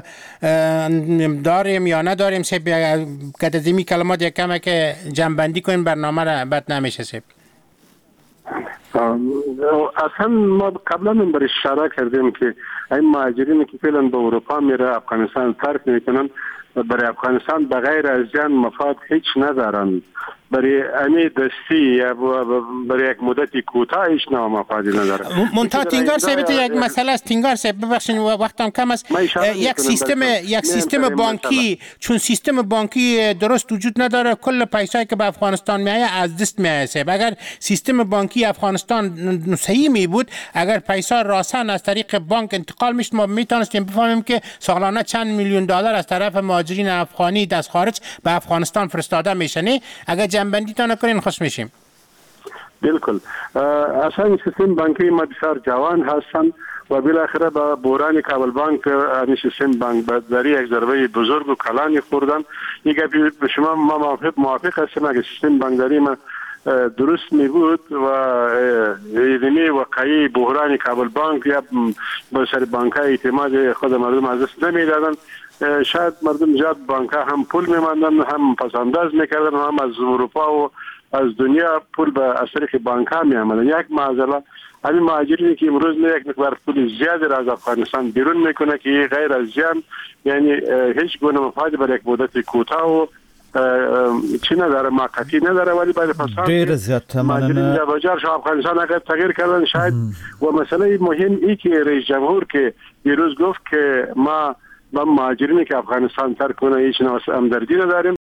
H: داریم یا نداریم. صاحب که از این کلمات یک کمه که جنبندی کنین برنامه را بد نمیشه. صاحب
I: اصلا ما قبلا من بر اشاره کردیم که این مهاجرینی که فعلا به اروپا میره افغانستان ترک میکنن برای افغانستان بغیر از جان مفاد هیچ ندارن، برای امی دستی یا برای یک مدتی کوتاه هیچ نوع مفادی نداره.
H: منتها تینگار صاحب یک مسئله است. تینگار صاحب ببخشید وقتم کم است. یک سیستم یک سیستم بانکی، چون سیستم بانکی درست وجود نداره، کل پیسایی که به افغانستان میایه از دست میایه صاحب. اگر سیستم بانکی افغانستان صحیح می بود، اگر پیسا راسن از طریق بانک انتقال میشد، ما میتونستیم بفهمیم که سالانه چند میلیون دلار از طرف مهاجرین افغانی از خارج به افغانستان فرستاده میشه. نه اگر جنبندی تا نکنین خوش میشیم.
I: بالکل. اصلا سیستم بانکی ما بسیار جوان هستند و بالاخره با بحران کابل بانک این سیستم بانک بازاری یک ضربه بزرگ و کلانی خوردن. یک به شما ما موافق موافق هستم اگه سیستم بانکداری ما درست می بود و ایدنی وقعی بحران کابل بانک یا به سر بانک ها اعتماد خود مردم از دست نمی دادن، شاید مردم زیاد بانک ها هم پول می ماندن، هم پسنداز می کردن و هم از اروپا و از دنیا پول به از طریق بانک ها می آمدن. یک معضله همین مهاجرینی که امروز نه یک مقدار پول زیادی را از افغانستان بیرون میکنه که غیر از زیان، یعنی هیچ گونه مفاد برای یک مدت کوتاه و چی نداره، موقتی نداره، ولی بعد فساد
G: غیر زیاد
I: مهاجرین در بازار شو افغانستان اگر تغییر کردن شاید. و مسئله مهم ای که رئیس جمهور که دیروز گفت که ما با مهاجرینی که افغانستان ترک کنه هیچ نوع همدردی نداریم.